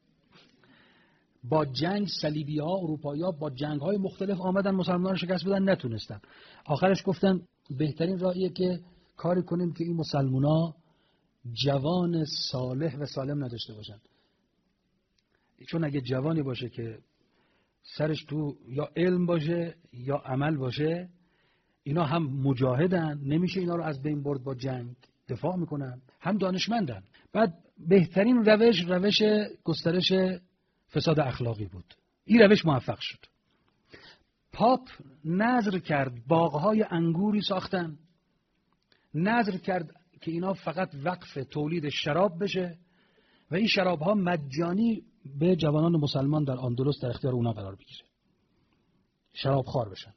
با جنگ صلیبی‌ها اروپایی‌ها با جنگ‌های مختلف آمدن، مسلمانان شکست بدن، نتونستن. آخرش گفتن بهترین راهیه که کاری کنیم که این مسلمان‌ها جوان صالح و سالم نداشته باشن. چون اگه جوانی باشه که سرش تو یا علم باشه یا عمل باشه، اینا هم مجاهدن، نمیشه اینا رو از بین برد، با جنگ دفاع میکنن، هم دانشمندن. بعد بهترین روش گسترش فساد اخلاقی بود. این روش موفق شد. پاپ نذر کرد باغهای انگوری ساختن، نذر کرد که اینا فقط وقف تولید شراب بشه و این شرابها مجانی به جوانان مسلمان در اندلس در اختیار اونا قرار بگیره، شرابخوار بشن.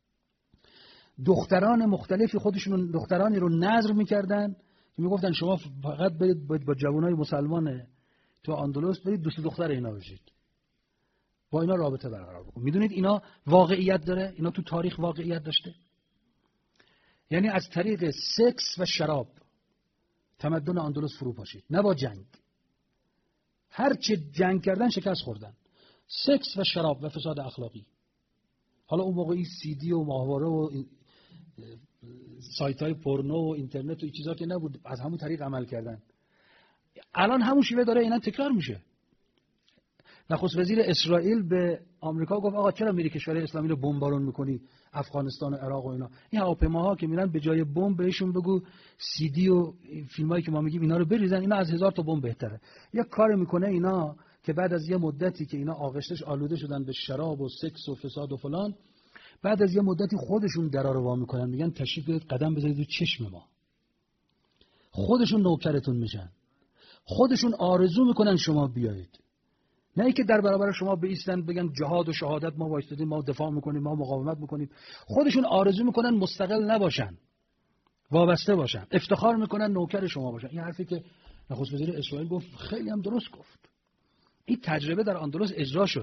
دختران مختلفی خودشون دخترانی رو نذر میکردن که میگفتن شما فقط برید با جوانای مسلمان تو اندلس برید دوست دختر اینا بشید، با اینا رابطه برقرار بکنید. میدونید اینا واقعیت داره، اینا تو تاریخ واقعیت داشته. یعنی از طریق سکس و شراب تمدن اندلس فرو پاشید، نه با جنگ. هر چه جنگ کردن شکست خوردن. سکس و شراب و فساد اخلاقی. حالا اون موقعی CD و ماهواره و سایت‌های پورنو و اینترنت و این چیزا که نبود، از همون طریق عمل کردن. الان همون شیوه داره اینا تکرار میشه. نخست وزیر اسرائیل به آمریکا گفت آقا چرا میری کشورهای اسلامی رو بمبارون میکنی، افغانستان و عراق و اینا. این هواپیماها که میرن به جای بمب بهشون بگو CD و فیلمایی که ما میگیم اینا رو بریزن، اینا از 1000 تا بمب بهتره. یک کار میکنه اینا که بعد از یه مدتی که اینا آغشتش آلوده شدن به شراب و سکس و فساد و فلان، بعد از یه مدتی خودشون درا رو وا میکنن، میگن تشریف بیارید قدم بذارید رو چشم ما. خودشون نوکرتون میشن، خودشون آرزو میکنن شما بیایید، نه اینکه در برابر شما بایستن بگن جهاد و شهادت ما وایستادیم، ما دفاع میکنیم، ما مقاومت میکنیم. خودشون آرزو میکنن مستقل نباشن، وابسته باشن، افتخار میکنن نوکر شما باشن. این حرفی که نخست وزیر اسرائیل گفت خیلی هم درست گفت. این تجربه در اندلس اجرا شد،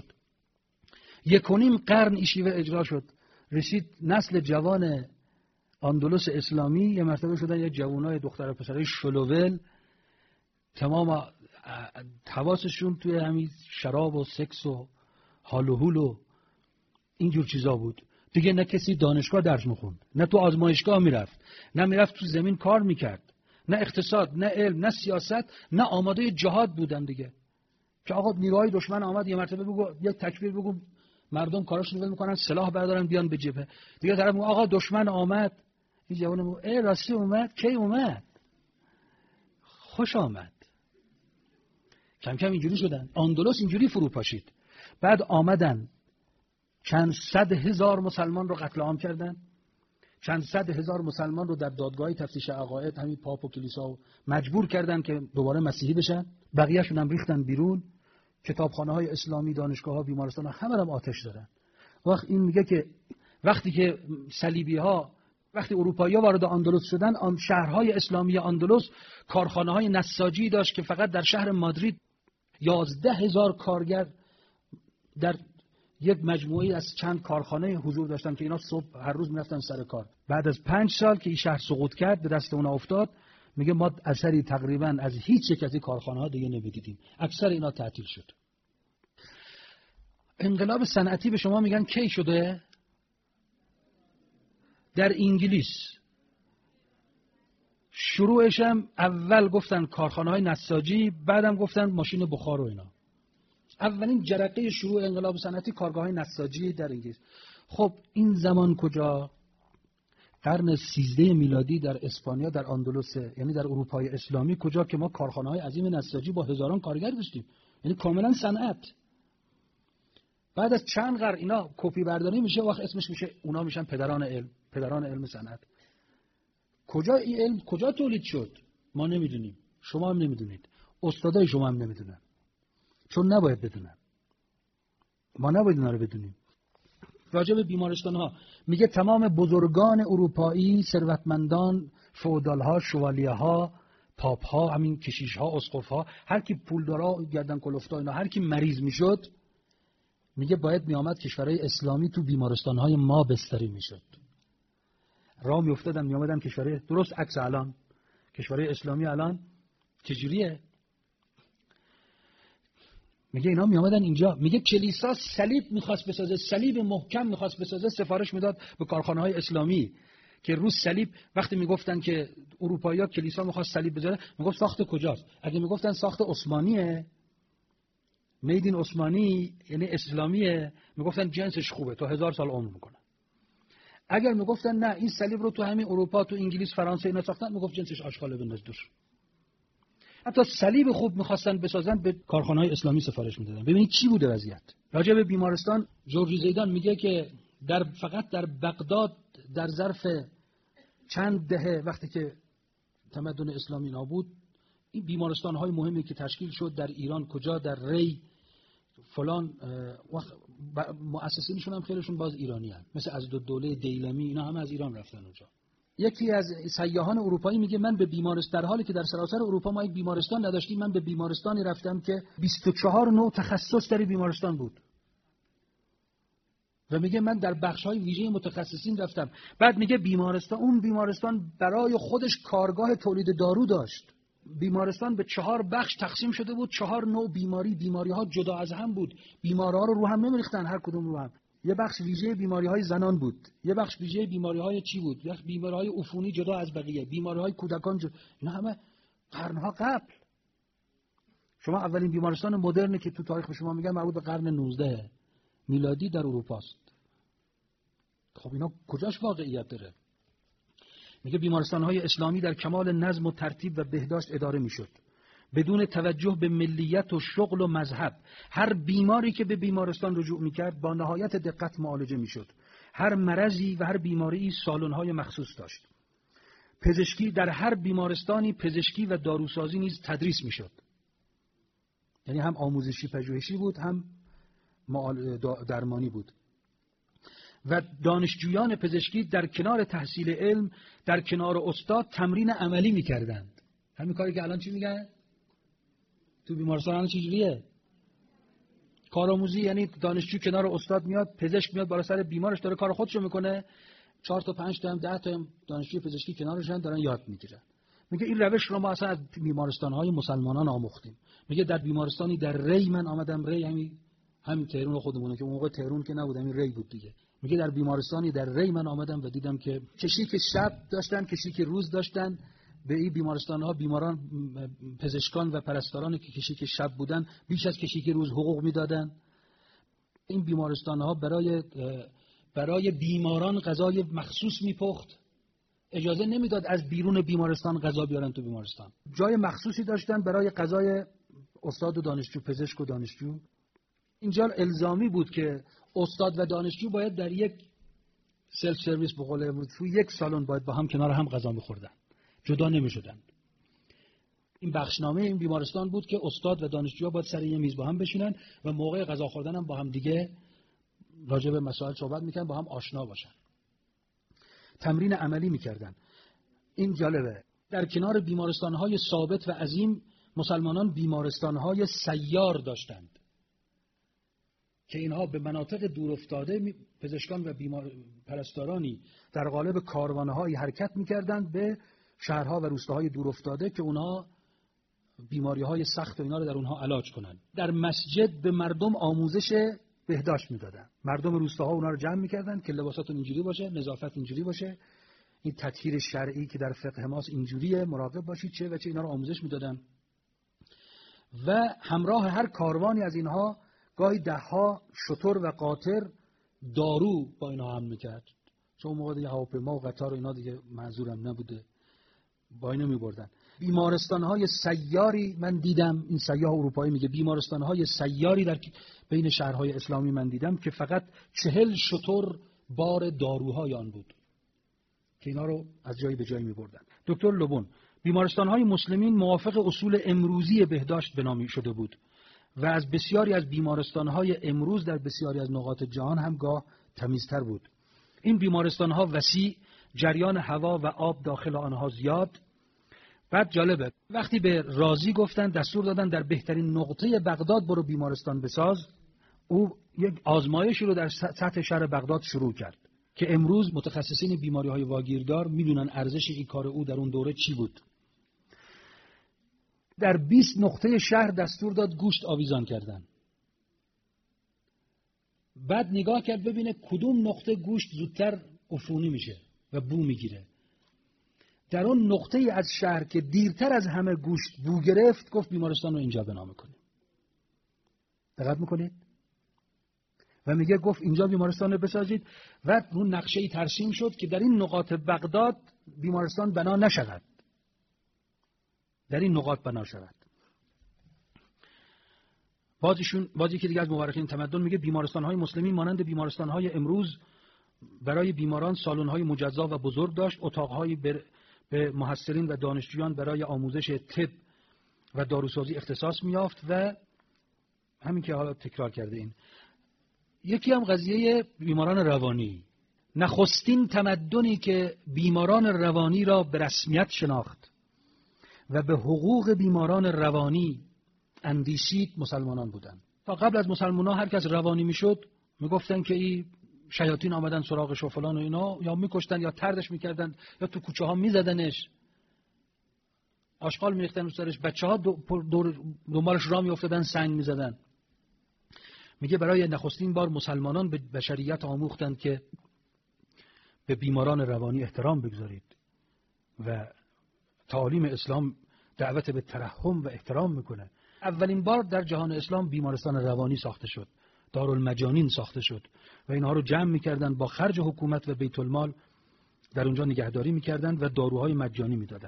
1.5 قرن این شیوه اجرا شد، رسید نسل جوان اندلس اسلامی یه مرتبه شدن یه جوانای دختر و پسرای شلوول، تمام حواسشون توی همین شراب و سکس و حال و هول و اینجور چیزا بود. دیگه نه کسی دانشگاه درس میخوند، نه تو آزمایشگاه میرفت، نه میرفت تو زمین کار میکرد، نه اقتصاد، نه علم، نه سیاست، نه آماده جهاد بودن دیگه. که آقا نیروهای دشمن آمد یه مرتبه بگو، یک تکبیر بگو، مردم کاراشون رو میکنن، سلاح بردارن بیان به جبهه. دیگه طرف میگه آقا دشمن آمد، این جوان میگه ای راستی اومد، کی اومد، خوش آمد. کم کم اینجوری شدن. اندلس اینجوری فرو پاشید. بعد آمدن چند صد هزار مسلمان رو قتل عام کردن، چند صد هزار مسلمان رو در دادگاه تفتیش عقاید همین پاپ و کلیسا مجبور کردن که دوباره مسیحی بشن، بقیه‌شون هم ریختن بیرون. کتابخانه‌های اسلامی، دانشگاه‌ها، بیمارستان‌ها همه هم آتش دادن. وقت این میگه که وقتی که صلیبی‌ها، وقتی اروپایی‌ها وارد اندلس شدن، آن شهرهای اسلامی اندلس کارخانه‌های نساجی داشت که فقط در شهر مادرید 11,000 کارگر در یک مجموعه از چند کارخانه حضور داشتن که اینا صبح هر روز میرفتن سر کار. بعد از 5 سال که این شهر سقوط کرد، به دست اونا افتاد، میگه ما اثری تقریبا از هیچ یک از این کارخانه‌ها دیگه نمی‌دیدیم. اکثر اینا تعطیل شد. انقلاب صنعتی به شما میگن کی شده؟ در انگلیس. شروعش هم اول گفتن کارخانه‌های نساجی، بعدم گفتن ماشین بخار و اینا. اولین جرقه شروع انقلاب صنعتی کارگاه‌های نساجی در انگلیس. خب این زمان کجا؟ قرن 13 میلادی در اسپانیا، در اندلس، یعنی در اروپای اسلامی کجا که ما کارخانه‌های عظیم نساجی با هزاران کارگر داشتیم، یعنی کاملا صنعت. بعد از چند قرن اینا کپی برداری میشه، وقت اسمش میشه، اونا میشن پدران علم، پدران علم صنعت. کجا این علم کجا تولید شد؟ ما نمیدونیم، شما هم نمیدونید، استادای شما هم نمیدونن، چون نباید بدونن. ما نباید اینا رو بدونیم. راجع به بیمارستان ها میگه تمام بزرگان اروپایی، ثروتمندان، فئودال ها، شوالیه ها، پاپ ها، همین کشیش ها، اسقف ها، هر کی پولدارا، گردن کلفتا، اینا هر کی مریض میشد، میگه باید میآمد کشورهای اسلامی تو بیمارستان های ما بستری میشد. راه میافتادن میآمدن کشورهای، درست عکس الان کشورهای اسلامی الان چجوریه؟ میگه اینا میآمدن اینجا، میگه کلیسا صلیب میخواست بسازه، صلیب محکم میخواست بسازه، سفارش میداد به کارخانه‌های اسلامی که روز صلیب، وقتی میگفتن که اروپایی‌ها کلیسا میخواست صلیب بذاره، میگفت ساخت کجاست؟ اگه میگفتن ساخت عثمانیه، میدین عثمانی یعنی اسلامیه، میگفتن جنسش خوبه تا 1000 سال عمر میکنه. اگر میگفتن نه این صلیب رو تو همین اروپا، تو انگلیس، فرانسه اینا ساختن، میگفت جنسش آشغاله بنداز دور. حتی صلیب خوب میخواستن بسازن، به کارخانه‌های اسلامی سفارش میدادن. ببینید چی بوده وضعیت. راجع به بیمارستان جورجی زیدان میگه که فقط در بغداد در ظرف چند دهه وقتی که تمدن اسلامی نابود، این بیمارستان‌های مهمی که تشکیل شد در ایران، کجا؟ در ری فلان، مؤسسینشون هم خیلیشون باز ایرانی هستند، مثل از دوله دیلمی، اینا هم از ایران رفتن اونجا. یکی از سیاحان اروپایی میگه من به بیمارستان، در حالی که در سراسر اروپا ما یک بیمارستان نداشتیم، من به بیمارستانی رفتم که 24 نوع تخصص در بیمارستان بود. و میگه من در بخش‌های ویژه متخصصین رفتم. بعد میگه بیمارستان، اون بیمارستان برای خودش کارگاه تولید دارو داشت. بیمارستان به 4 بخش تقسیم شده بود، 4 نوع بیماری‌ها جدا از هم بود. بیمارها رو رو هم نمی‌ریختن هر کدوم رو هم. یه بخش ویژه بیماری‌های زنان بود، یه بخش ویژه بیماری‌های چی بود؟ یک بیماری‌های عفونی جدا از بقیه، بیماری‌های کودکان جدا. اینا همه قرن‌ها قبل. شما اولین بیمارستان مدرنی که تو تاریخ به شما میگم مربوط به قرن 19 میلادی در اروپا است. خب اینا کجاش واقعیت داره؟ میگه بیمارستان‌های اسلامی در کمال نظم و ترتیب و بهداشت اداره میشد، بدون توجه به ملیت و شغل و مذهب. هر بیماری که به بیمارستان رجوع میکرد با نهایت دقت معالجه میشد. هر مرضی و هر بیماری سالن‌های مخصوص داشت. پزشکی در هر بیمارستانی، پزشکی و داروسازی نیز تدریس میشد. یعنی هم آموزشی پژوهشی بود، هم درمانی بود. و دانشجویان پزشکی در کنار تحصیل علم، در کنار استاد تمرین عملی میکردند. همین کاری که الان چی میگن؟ تو بیمارستان الان چجوریه؟ کارآموزی، یعنی دانشجو کنار استاد میاد، پزشک میاد بالا سر بیمارش، داره کار خودشو میکنه، 4 تا 5 تا هم 10 تا هم دانشجوی پزشکی کنارشن دارن یاد میگیرن. میگه این روش رو ما اصلا از بیمارستان‌های مسلمانان آموختیم. میگه در بیمارستانی در ری من آمدم، ری همین تهران خودمونه که اون موقع تهران که نبود، همین ری بود دیگه. میگه در بیمارستانی در ری من آمدم و دیدم که کشیک شب داشتن، کشیک روز داشتن. به این بیمارستان‌ها بیماران، پزشکان و پرستارانی که کشیک شب بودن بیش از کشیک روز حقوق میدادن. این بیمارستان‌ها برای بیماران غذای مخصوص میپخت، اجازه نمیداد از بیرون بیمارستان غذا بیارن تو بیمارستان. جای مخصوصی داشتن برای غذای استاد و دانشجو، پزشک و دانشجو. اینجا الزامی بود که استاد و دانشجو باید در یک سلف سرویس به قول امروز تو یک سالن باید با هم کنار هم غذا می‌خوردن، جدا نمی‌شدن. این بخشنامه این بیمارستان بود که استاد و دانشجوها باید سر یه میز با هم بشینن و موقع غذا خوردن هم با هم دیگه راجع به مسائل صحبت می‌کردن، با هم آشنا باشن. تمرین عملی می‌کردن. این جالبه. در کنار بیمارستان‌های ثابت و عظیم، مسلمانان بیمارستان‌های سیار داشتند که اینها به مناطق دورافتاده پزشکان و پرستارانی در قالب کاروان‌هایی حرکت می‌کردند به شهرها و روستاهای دورافتاده که اونها بیماری‌های سخت و اینا رو در اونها علاج کنند. در مسجد به مردم آموزش بهداشت می‌دادن. مردم روستاها اونها رو جمع می‌کردن که لباساتون اینجوری باشه، نظافت اینجوری باشه، این تطهیر شرعی که در فقه ماست اینجوریه، مراقب باشید چه و چه، اینا رو آموزش می‌دادن. و همراه هر کاروانی از اینها گاهی ده‌ها شتر و قاطر دارو با اینها هم می‌کرد. چون اون موقع دیگه هواپیما و قطار و اینا دیگه منظورم نبوده، با اینا می‌بردن. بیمارستان‌های سیاری من دیدم، این سیاح اروپایی میگه بیمارستان‌های سیاری در بین شهرهای اسلامی من دیدم که فقط 40 شتر بار داروهای آن بود که اینا رو از جایی به جایی می‌بردن. دکتر لوبون، بیمارستان‌های مسلمین موافق اصول امروزی بهداشت بنامی شده بود و از بسیاری از بیمارستان‌های امروز در بسیاری از نقاط جهان هم گاه تمیزتر بود. این بیمارستان‌ها وسیع، جریان هوا و آب داخل آنها زیاد. بعد جالبه وقتی به رازی گفتن دستور دادن در بهترین نقطه بغداد برو بیمارستان بساز، او یک آزمایشی رو در سطح شهر بغداد شروع کرد که امروز متخصصین بیماری‌های واگیردار میدونن ارزش این کار او در اون دوره چی بود. در 20 نقطه شهر دستور داد گوشت آویزان کردن. بعد نگاه کرد ببینه کدوم نقطه گوشت زودتر عفونی میشه و بو میگیره. در اون نقطه از شهر که دیرتر از همه گوشت بو گرفت گفت بیمارستان رو اینجا بنا کنیم. دقت میکنید؟ و میگه گفت اینجا بیمارستان رو بسازید و اون نقشه‌ای ترسیم شد که در این نقاط بغداد بیمارستان بنا نشود. در این نقاط بنا شود. بعضی که دیگه از مورخین تمدن میگه بیمارستان‌های مسلمین مانند بیمارستان‌های امروز برای بیماران سالن‌های مجزا و بزرگ داشت، اتاق‌های به محصلین و دانشجویان برای آموزش طب و داروسازی اختصاص می‌یافت و همین که حالا تکرار کرده این. یکی هم قضیه بیماران روانی. نخستین تمدنی که بیماران روانی را به رسمیت شناخت و به حقوق بیماران روانی اندیشید مسلمانان بودند. تا قبل از مسلمانان هر کس روانی میشد میگفتن که این شیاطین آمدن سراغش و فلان و اینا، یا میکشتن یا طردش میکردن یا تو کوچه ها میزدنش، آشغال میریختن رو سرش، بچه‌ها دنبالش راه میافتادن، سنگ میزدن. میگه برای نخستین بار مسلمانان به بشریت آموختند که به بیماران روانی احترام بگذارید و تعالیم اسلام دعوت به ترحم و احترام میکنه. اولین بار در جهان اسلام بیمارستان روانی ساخته شد، دارالمجانین ساخته شد و اینها رو جمع میکردن با خرج حکومت و بیت المال در اونجا نگهداری میکردن و داروهای مجانی میدادن.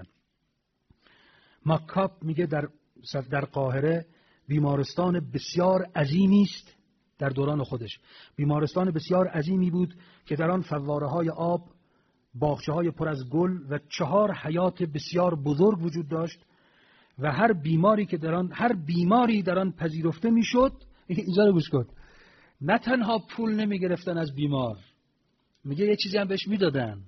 ماکاپ میگه در قاهره بیمارستان بسیار عظیمی است. در دوران خودش بیمارستان بسیار عظیمی بود که در آن فواره‌های آب، باغچه‌های پر از گل و 4 حیاط بسیار بزرگ وجود داشت و هر بیماری در آن پذیرفته میشد. اینجا رو گوش کن. نه تنها پول نمی گرفتن از بیمار، میگه یه چیزی هم بهش میدادن.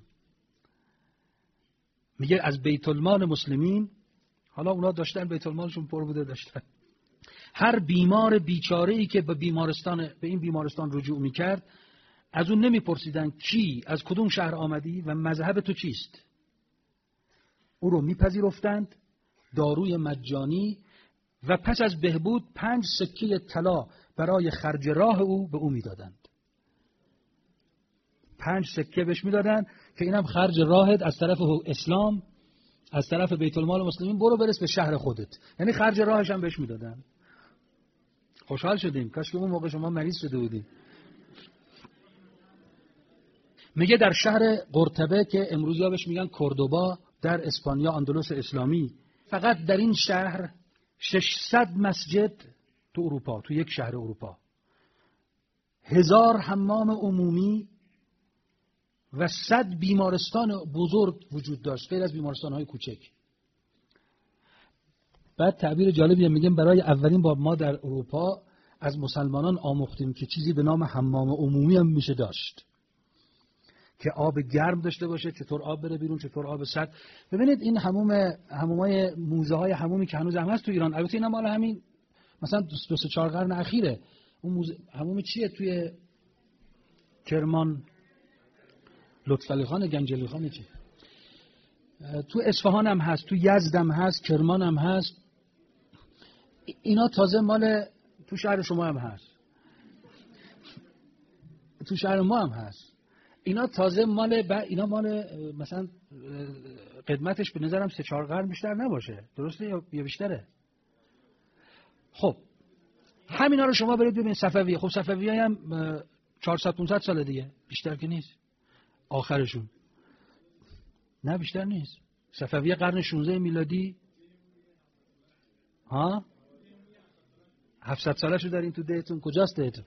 میگه از بیت المال مسلمین، حالا اونا داشتن بیت المالشون پر بوده داشتن، هر بیمار بیچاره‌ای که به این بیمارستان رجوع میکرد از اون نمیپرسیدن کی، از کدوم شهر آمدی و مذهب تو چیست. او رو میپذیرفتند، داروی مجانی و پس از بهبود 5 سکه طلا برای خرج راه او به او میدادند. 5 سکه بهش میدادند که اینم خرج راهت از طرف اسلام، از طرف بیت المال مسلمین، برو برس به شهر خودت. یعنی خرج راهش هم بهش میدادن. خوشحال شدیم، کاش که اون موقع شما مریض شده بودیم. میگه در شهر قرطبه که امروزی بهش میگن کوردوبا در اسپانیا، اندلس اسلامی، فقط در این شهر 600 مسجد تو اروپا، تو یک شهر اروپا 1000 حمام عمومی و 100 بیمارستان بزرگ وجود داشت غیر از بیمارستان‌های کوچک. بعد تعبیر جالبی میگم برای اولین بار ما در اروپا از مسلمانان آموختیم که چیزی به نام حمام عمومی هم میشه داشت، که آب گرم داشته باشه، چطور آب بره بیرون، چطور آب سرد. ببینید این حمومای موزه های حمومی که هنوز هم هست تو ایران، البته اینا مال همین مثلا 2-3-4 قرن اخیره. اون موزه حموم چیه توی کرمان، لطفعلی خان گنجلی خان چی، تو اصفهان هم هست، تو یزد هم هست، کرمان هم هست. اینا تازه مال تو شهر شما هم هست، تو شهر ما هم هست. اینا تازه مال اینا مال مثلا قدمتش به نظرم 3-4 قرن بیشتر نباشه، درسته یا بیشتره؟ خب همینا رو شما برید ببینید. صفویه، خب صفویه هم 400-500 سال دیگه، بیشتر که نیست آخرشون، نه بیشتر نیست. صفویه قرن 16 میلادی، ها 700 سالشو دارین تو دهتون. کجاست دهتون؟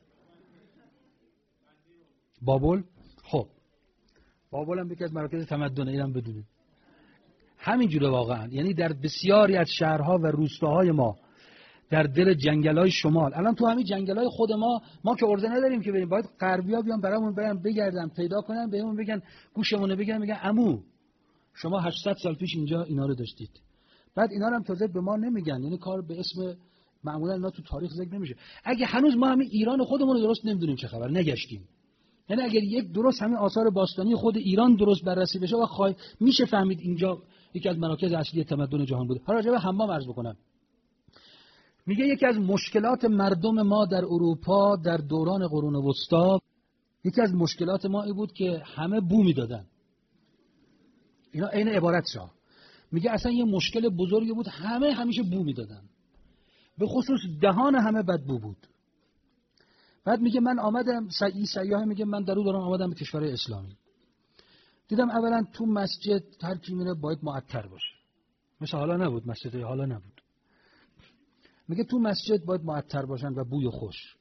بابل. خب بابل هم یکی از مراکز تمدن ایران بدونید. همینجوره واقعا، یعنی در بسیاری از شهرها و روستاهای ما در دل جنگل‌های شمال، الان تو همین جنگل‌های خود ما که ارزه نداریم که بریم، باید غربی‌ها بیان برامون بگردن پیدا کنن، بهمون بگن، گوشمون بگن عمو شما 800 سال پیش اینجا اینا رو داشتید. بعد اینا رو هم تازه به ما نمیگن، یعنی کار به اسم معمولا اینا تو تاریخ ذکر نمیشه. اگه هنوز ما همین ایران خودمون رو درست نمیدونیم چه خبر، نگشتیم. یعنی اگر یک درست همین آثار باستانی خود ایران درست بررسی بشه و میشه فهمید اینجا یکی از مراکز اصلی تمدن جهان بوده. حالا راجع به حمام عرض بکنم. میگه یکی از مشکلات مردم ما در اروپا در دوران قرون وسطا، یکی از مشکلات ما این بود که همه بو میدادن. اینا عین عبارت شاه. میگه اصلا یه مشکل بزرگی بود، همه همیشه بو میدادن، به خصوص دهان همه بدبو بود. بعد میگه من آمدم، سیاح میگه من در اون دوران آمدم به کشور اسلامی، دیدم اولا تو مسجد هر کی میره باید معطر باشه، مثل حالا نبود، مسجد حالا نبود. میگه تو مسجد باید معطر باشن و بوی خوش،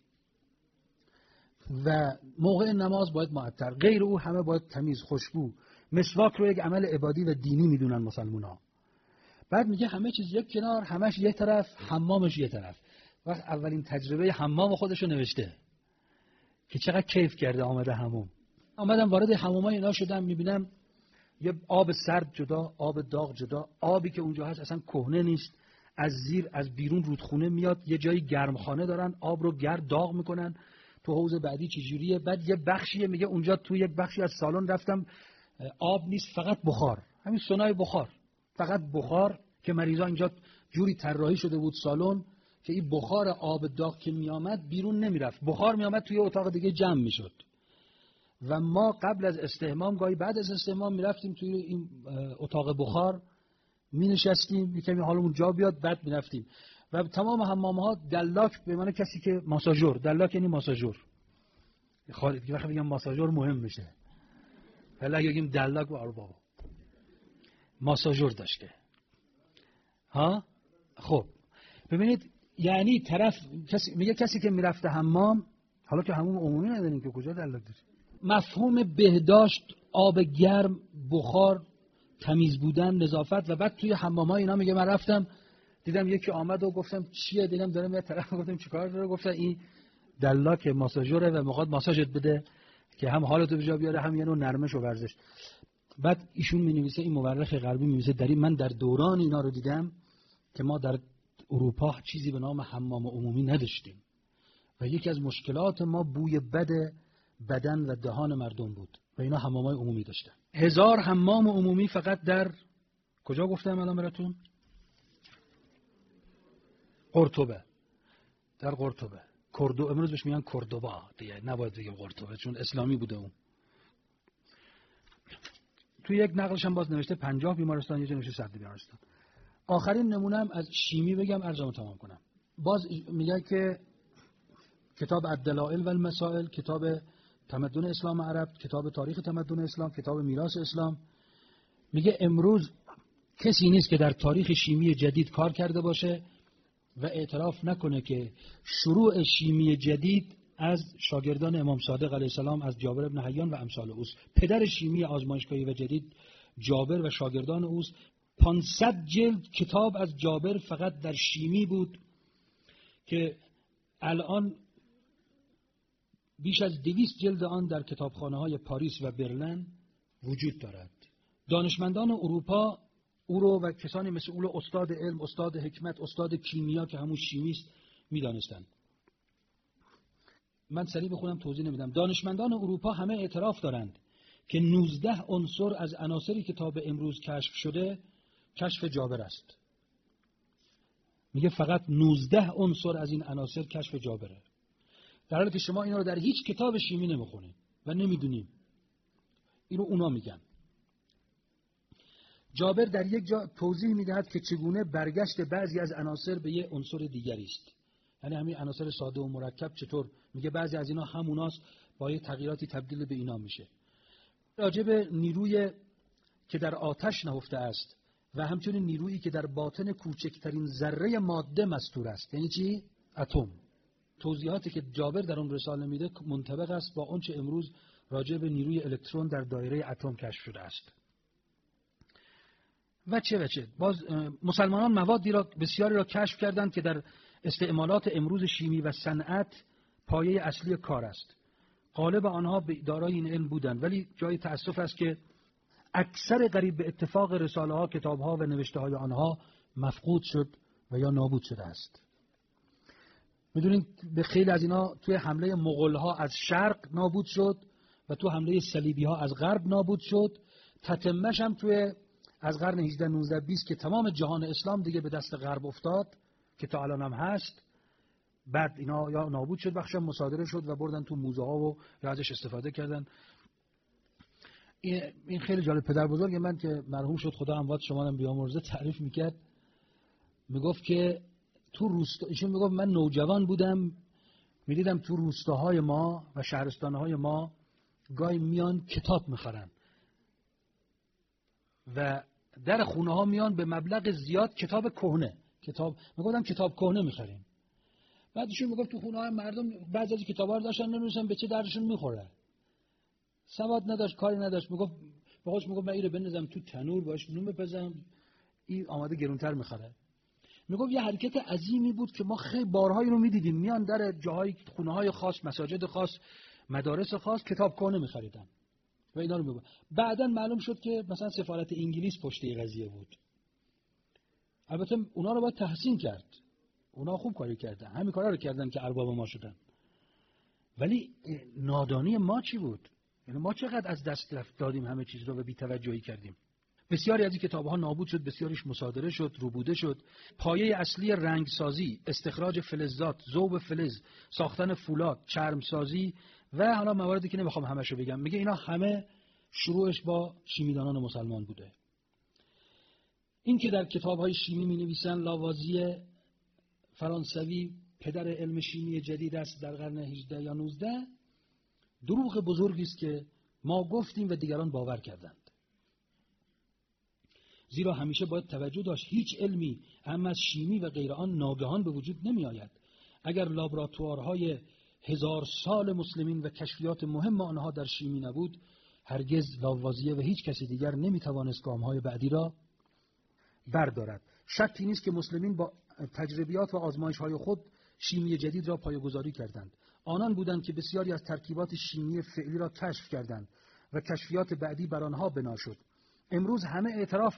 و موقع نماز باید معطر، غیر او همه باید تمیز خوشبو. مسواک رو یک عمل عبادی و دینی میدونن مسلمونا. بعد میگه همه چیز یک کنار، همش یک طرف، حمامش یک طرف. وقت اولین تجربه حمام خودشو نوشته که چقدر کیف کرده آمده حموم. آمدم وارد حمومای اینا شدم، میبینم یه آب سرد جدا، آب داغ جدا. آبی که اونجا هست اصلا کهنه نیست، از بیرون رودخونه میاد، یه جایی گرمخانه دارن، آب رو گرد داغ میکنن. تو حوض بعدی چجوریه؟ بعد یه بخشیه، میگه اونجا تو یک بخشی از سالن رفتم آب نیست، فقط بخار، همین سونای بخار، فقط بخار، که مریضا اینجا جوری طراحی شده بود سالن که این بخار آب داغ که میامد بیرون نمیرفت، بخار میامد توی اتاق دیگه جمع میشد. و ما قبل از استحمام، گاهی بعد از استحمام میرفتیم توی این اتاق بخار مینشستیم، یکمی حالمون جا بیاد، بعد میرفتیم. و تمام حمام‌ها دلاک به معنی کسی که ماساژور، دلاک یعنی ماساژور. خالد که وقتی میگم ماساژور مهم میشه، ولی اگه بگیم دلاک بابا ماساژور داشته. ها خب ببینید، یعنی طرف میگه کسی که میرفته حمام، حالا که حمام عمومی نداریم که کجا دلاک داریم، مفهوم بهداشت، آب گرم، بخار، تمیز بودن، نظافت. و بعد توی حمام‌ها اینا میگه من رفتم دیدم یکی آمد و گفتم چیه، دیدم داره میاد طرف، گفتم چیکار داره؟ گفتن این دلاک ماساژوره و میخواد ماساژت بده که هم حالتو به جا بیاره، هم یه نوع نرمش و ورزش. بعد ایشون مینویسه، این مورخ غربی مینویسه، من در دوران اینا رو دیدم که ما در اروپا چیزی به نام حمام عمومی نداشتیم و یکی از مشکلات ما بوی بد بدن و دهان مردم بود و اینا حمامای عمومی داشتن. 1000 حمام عمومی فقط در کجا گفتم الان براتون؟ قرطبه. در قرطبه. امروز بهش میگن کردوبا دیگه، نباید بگیم قرطبه چون اسلامی بوده اون. توی یک نقلش هم باز نوشته 50 بیمارستان، یه جا نوشته 100 بیمارستان. آخرین نمونه هم از شیمی بگم، ارزمو تمام کنم. باز میگه که کتاب الدلائل و المسائل، کتاب تمدن اسلام عرب، کتاب تاریخ تمدن اسلام، کتاب میراث اسلام، میگه امروز کسی نیست که در تاریخ شیمی جدید کار کرده باشه و اعتراف نکنه که شروع شیمی جدید از شاگردان امام صادق علیه السلام، از جابر بن حیان و امثال اوست. پدر شیمی آزمایشگاهی و جدید جابر و شاگردان اوست. 500 جلد کتاب از جابر فقط در شیمی بود که الان بیش از 200 جلد آن در کتابخانه‌های پاریس و برلین وجود دارد. دانشمندان اروپا او رو و کسانی مثل او استاد علم، استاد حکمت، استاد کیمیا که همون شیمیست می‌دانستند. من سریع بخونم توضیح نمیدم. دانشمندان اروپا همه اعتراف دارند که 19 عنصر از عناصری که تا به امروز کشف شده کشف جابر است. میگه فقط 19 عنصر از این عناصر کشف جابره، در حالی که شما اینا رو در هیچ کتاب شیمی نمیخونید و نمیدونیم. اینو اونا میگن. جابر در یک جا توضیح میدهد که چگونه برگشت بعضی از عناصر به یک عنصر دیگری است. یعنی همین عناصر ساده و مرکب چطور، میگه بعضی از اینا هموناست، با یه تغییراتی تبدیل به اینا میشه. راجع به نیروی که در آتش نهفته است و همچنین نیرویی که در باطن کوچکترین ذره ماده مستور است. یعنی چی؟ اتم. توضیحاتی که جابر در اون رساله میده منطبق است با آنچه امروز راجع به نیروی الکترون در دایره اتم کشف شده است. و چه باز مسلمانان موادی را بسیاری را کشف کردند که در استعمالات امروز شیمی و صنعت پایه اصلی کار است. غالب آنها دارای این علم بودند، ولی جای تأسف است که اکثر قریب به اتفاق رساله ها، کتاب ها و نوشته های آنها مفقود شد و یا نابود شده است. میدونید به خیلی از اینا توی حمله مغول ها از شرق نابود شد و توی حمله صلیبی ها از غرب نابود شد. تتمه‌اش هم توی از قرن 18 19 20 که تمام جهان اسلام دیگه به دست غرب افتاد که تا الان هم هست. بعد اینا یا نابود شد، بخشش مصادره شد و بردن تو موزه ها و یا ازش استفاده کردن. این خیلی جالب. پدر بزرگ من که مرحوم شد خدا اموات شما هم بیامرزه تعریف میکرد، میگفت که تو روستا، ایشون میگفت من نوجوان بودم میدیدم تو روستاهای ما و شهرستانهای ما گاهی میان کتاب میخرن و در خونه ها میان به مبلغ زیاد کتاب کهنه، میگفتم کتاب کهنه میخریم. بعد ایشون میگفت تو خونه های مردم بعضی از کتابا رو داشتن نمی‌دونستن به چه دردشون میخوره. سواد نداشت، کاری نداشت. میگفت من اینو بندازم تو تنور باش نون بپزم، این آماده گرونتر میخره. میگفت یه حرکت عظیمی بود که ما خیلی بارها اینو میدیدیم، میان در جاهای خونه‌های خاص، مساجد خاص، مدارس خاص کتاب کهنه میخریدن و اینا رو میگفت. بعداً معلوم شد که مثلا سفارت انگلیس پشت این قضیه بود. البته اونا رو باید تحسین کرد، اونا خوب کاری کردن، همین کارا رو کردن که ارباب ما شدن. ولی نادانی ما چی بود؟ یعنی ما چقدر از دست دادیم همه چیز رو و بی‌توجهی کردیم. بسیاری از این کتاب‌ها نابود شد، بسیاریش مصادره شد، ربوده شد. پایه اصلی رنگسازی، استخراج فلزات، ذوب فلز، ساختن فولاد، چرمسازی و حالا مواردی که نمیخوام همه‌شو بگم، میگه اینا همه شروعش با شیمیدانان مسلمان بوده. این که در کتاب‌های شیمی می‌نویسن لاوازیه فرانسوی پدر علم شیمی جدید است در قرن 18 یا 19، دروغ بزرگی است که ما گفتیم و دیگران باور کردند. زیرا همیشه باید توجه داشت هیچ علمی هم از شیمی و غیر آن ناگهان به وجود نمی آید. اگر لابراتوارهای 1000 سال مسلمین و کشفیات مهم آنها در شیمی نبود، هرگز لاوازیه و هیچ کسی دیگر نمی توانست گام‌های بعدی را بردارد. شکی نیست که مسلمین با تجربیات و آزمایش‌های خود شیمی جدید را پایه‌گذاری کردند. آنان بودند که بسیاری از ترکیبات شیمی فعلی را کشف کردند و کشفیات بعدی بر آنها بنا شد. امروز همه اعتراف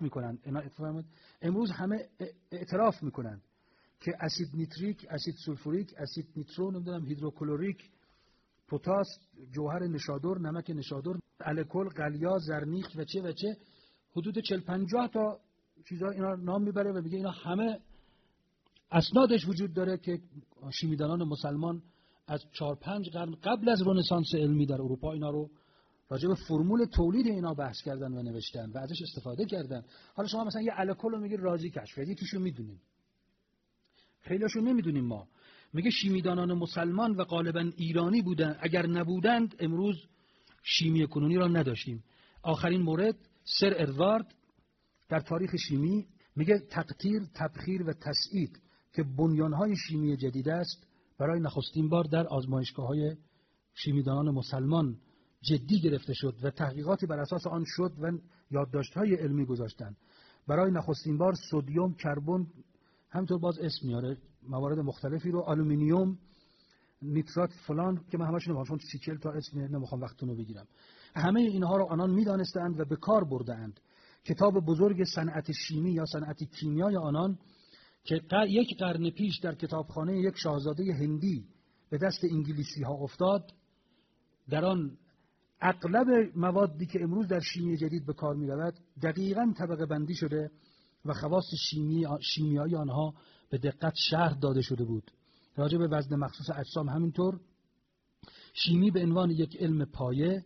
می‌کنند که اسید نیتریک، اسید سولفوریک، اسید نیترو، هیدروکلوریک، پتاس، جوهر نشادر، نمک نشادر، الکل، قلیا، زرنیخ و چه حدود 40-50 تا چیزا اینا نام میبره و میگه اینا همه اسنادش وجود داره که شیمیدانان مسلمان از 4-5 قرن قبل از رنسانس علمی در اروپا اینا رو راجع به فرمول تولید اینا بحث کردن و نوشتن و ازش استفاده کردن. حالا شما مثلا یه الکل رو میگی رازی کشف کرد، یکیشو میدونیم، خیلیاشو نمیدونیم ما. میگه شیمیدانان مسلمان و غالبا ایرانی بودن، اگر نبودند امروز شیمی کنونی را نداشتیم. آخرین مورد سر ادوارد در تاریخ شیمی میگه تقطیر، تبخیر و تسعید که بنیانهای شیمی جدید است، برای نخستین بار در آزمایشگاه‌های شیمیدانان مسلمان جدی گرفته شد و تحقیقاتی بر اساس آن شد و یادداشت‌های علمی گذاشتند. برای نخستین بار سدیم، کربن، همینطور باز اسم میاره موارد مختلفی رو، آلومینیوم، نیترات فلان که من همش نمی‌خوام چون 30 تا اسم نمیخوام وقتتون رو بگیرم. همه اینها رو آنان می‌دانستند و به کار برده‌اند. کتاب بزرگ صنعت شیمی یا صنعت کیمیای آنان که یک قرن پیش در کتابخانه یک شاهزاده هندی به دست انگلیسی‌ها افتاد، در آن اغلب موادی که امروز در شیمی جدید به کار می‌رود دقیقاً طبقه بندی شده و خواص شیمیایی آنها به دقت شرح داده شده بود. راجع به وزن مخصوص اجسام همینطور. شیمی به عنوان یک علم پایه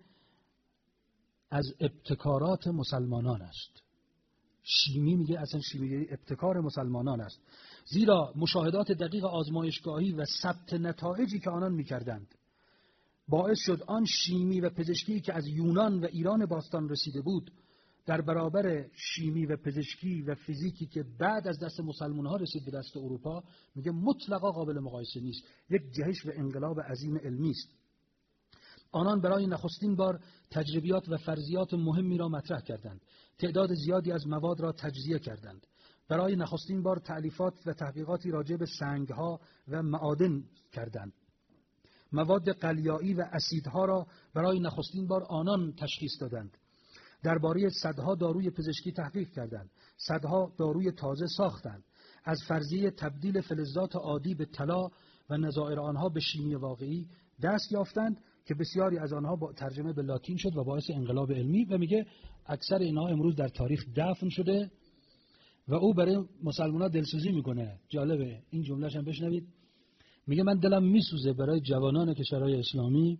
از ابتکارات مسلمانان است. شیمی میگه اصلا شیمی ابتکار مسلمانان است، زیرا مشاهدات دقیق آزمایشگاهی و ثبت نتایجی که آنان می‌کردند باعث شد آن شیمی و پزشکی که از یونان و ایران باستان رسیده بود در برابر شیمی و پزشکی و فیزیکی که بعد از دست مسلمان‌ها رسید به دست اروپا، میگه مطلقا قابل مقایسه نیست. یک جهش و انقلاب عظیم علمی است. آنان برای نخستین بار تجربیات و فرضیات مهمی را مطرح کردند. تعداد زیادی از مواد را تجزیه کردند. برای نخستین بار تألیفات و تحقیقاتی راجع به سنگ‌ها و معادن کردند. مواد قلیایی و اسیدها را برای نخستین بار آنان تشخیص دادند. درباره صدها داروی پزشکی تحقیق کردند. صدها داروی تازه ساختند. از فرضیه تبدیل فلزات عادی به طلا و نظائر آنها به شیمی واقعی دست یافتند که بسیاری از آنها با ترجمه به لاتین شد و باعث انقلاب علمی، و میگه اکثر اینها امروز در تاریخ دفن شده و او برای مسلمان‌ها دلسوزی میکنه. جالبه این جمله‌ش هم بشنوید. میگه من دلم میسوزه برای جوانان کشورهای اسلامی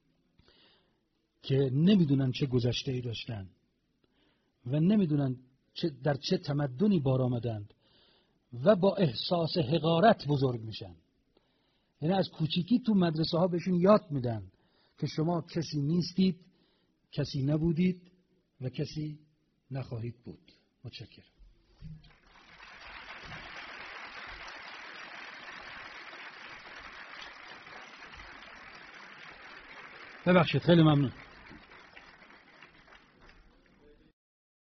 که نمیدونن چه گذشته‌ای داشتن و نمیدونن در چه تمدنی بار آمدند و با احساس حقارت بزرگ میشن. یعنی از کوچیکی تو مدرسه ها بهشون یاد میدن که شما کسی نیستید، کسی نبودید و کسی نخواهید بود. متشکرم. ببخشید، خیلی ممنون.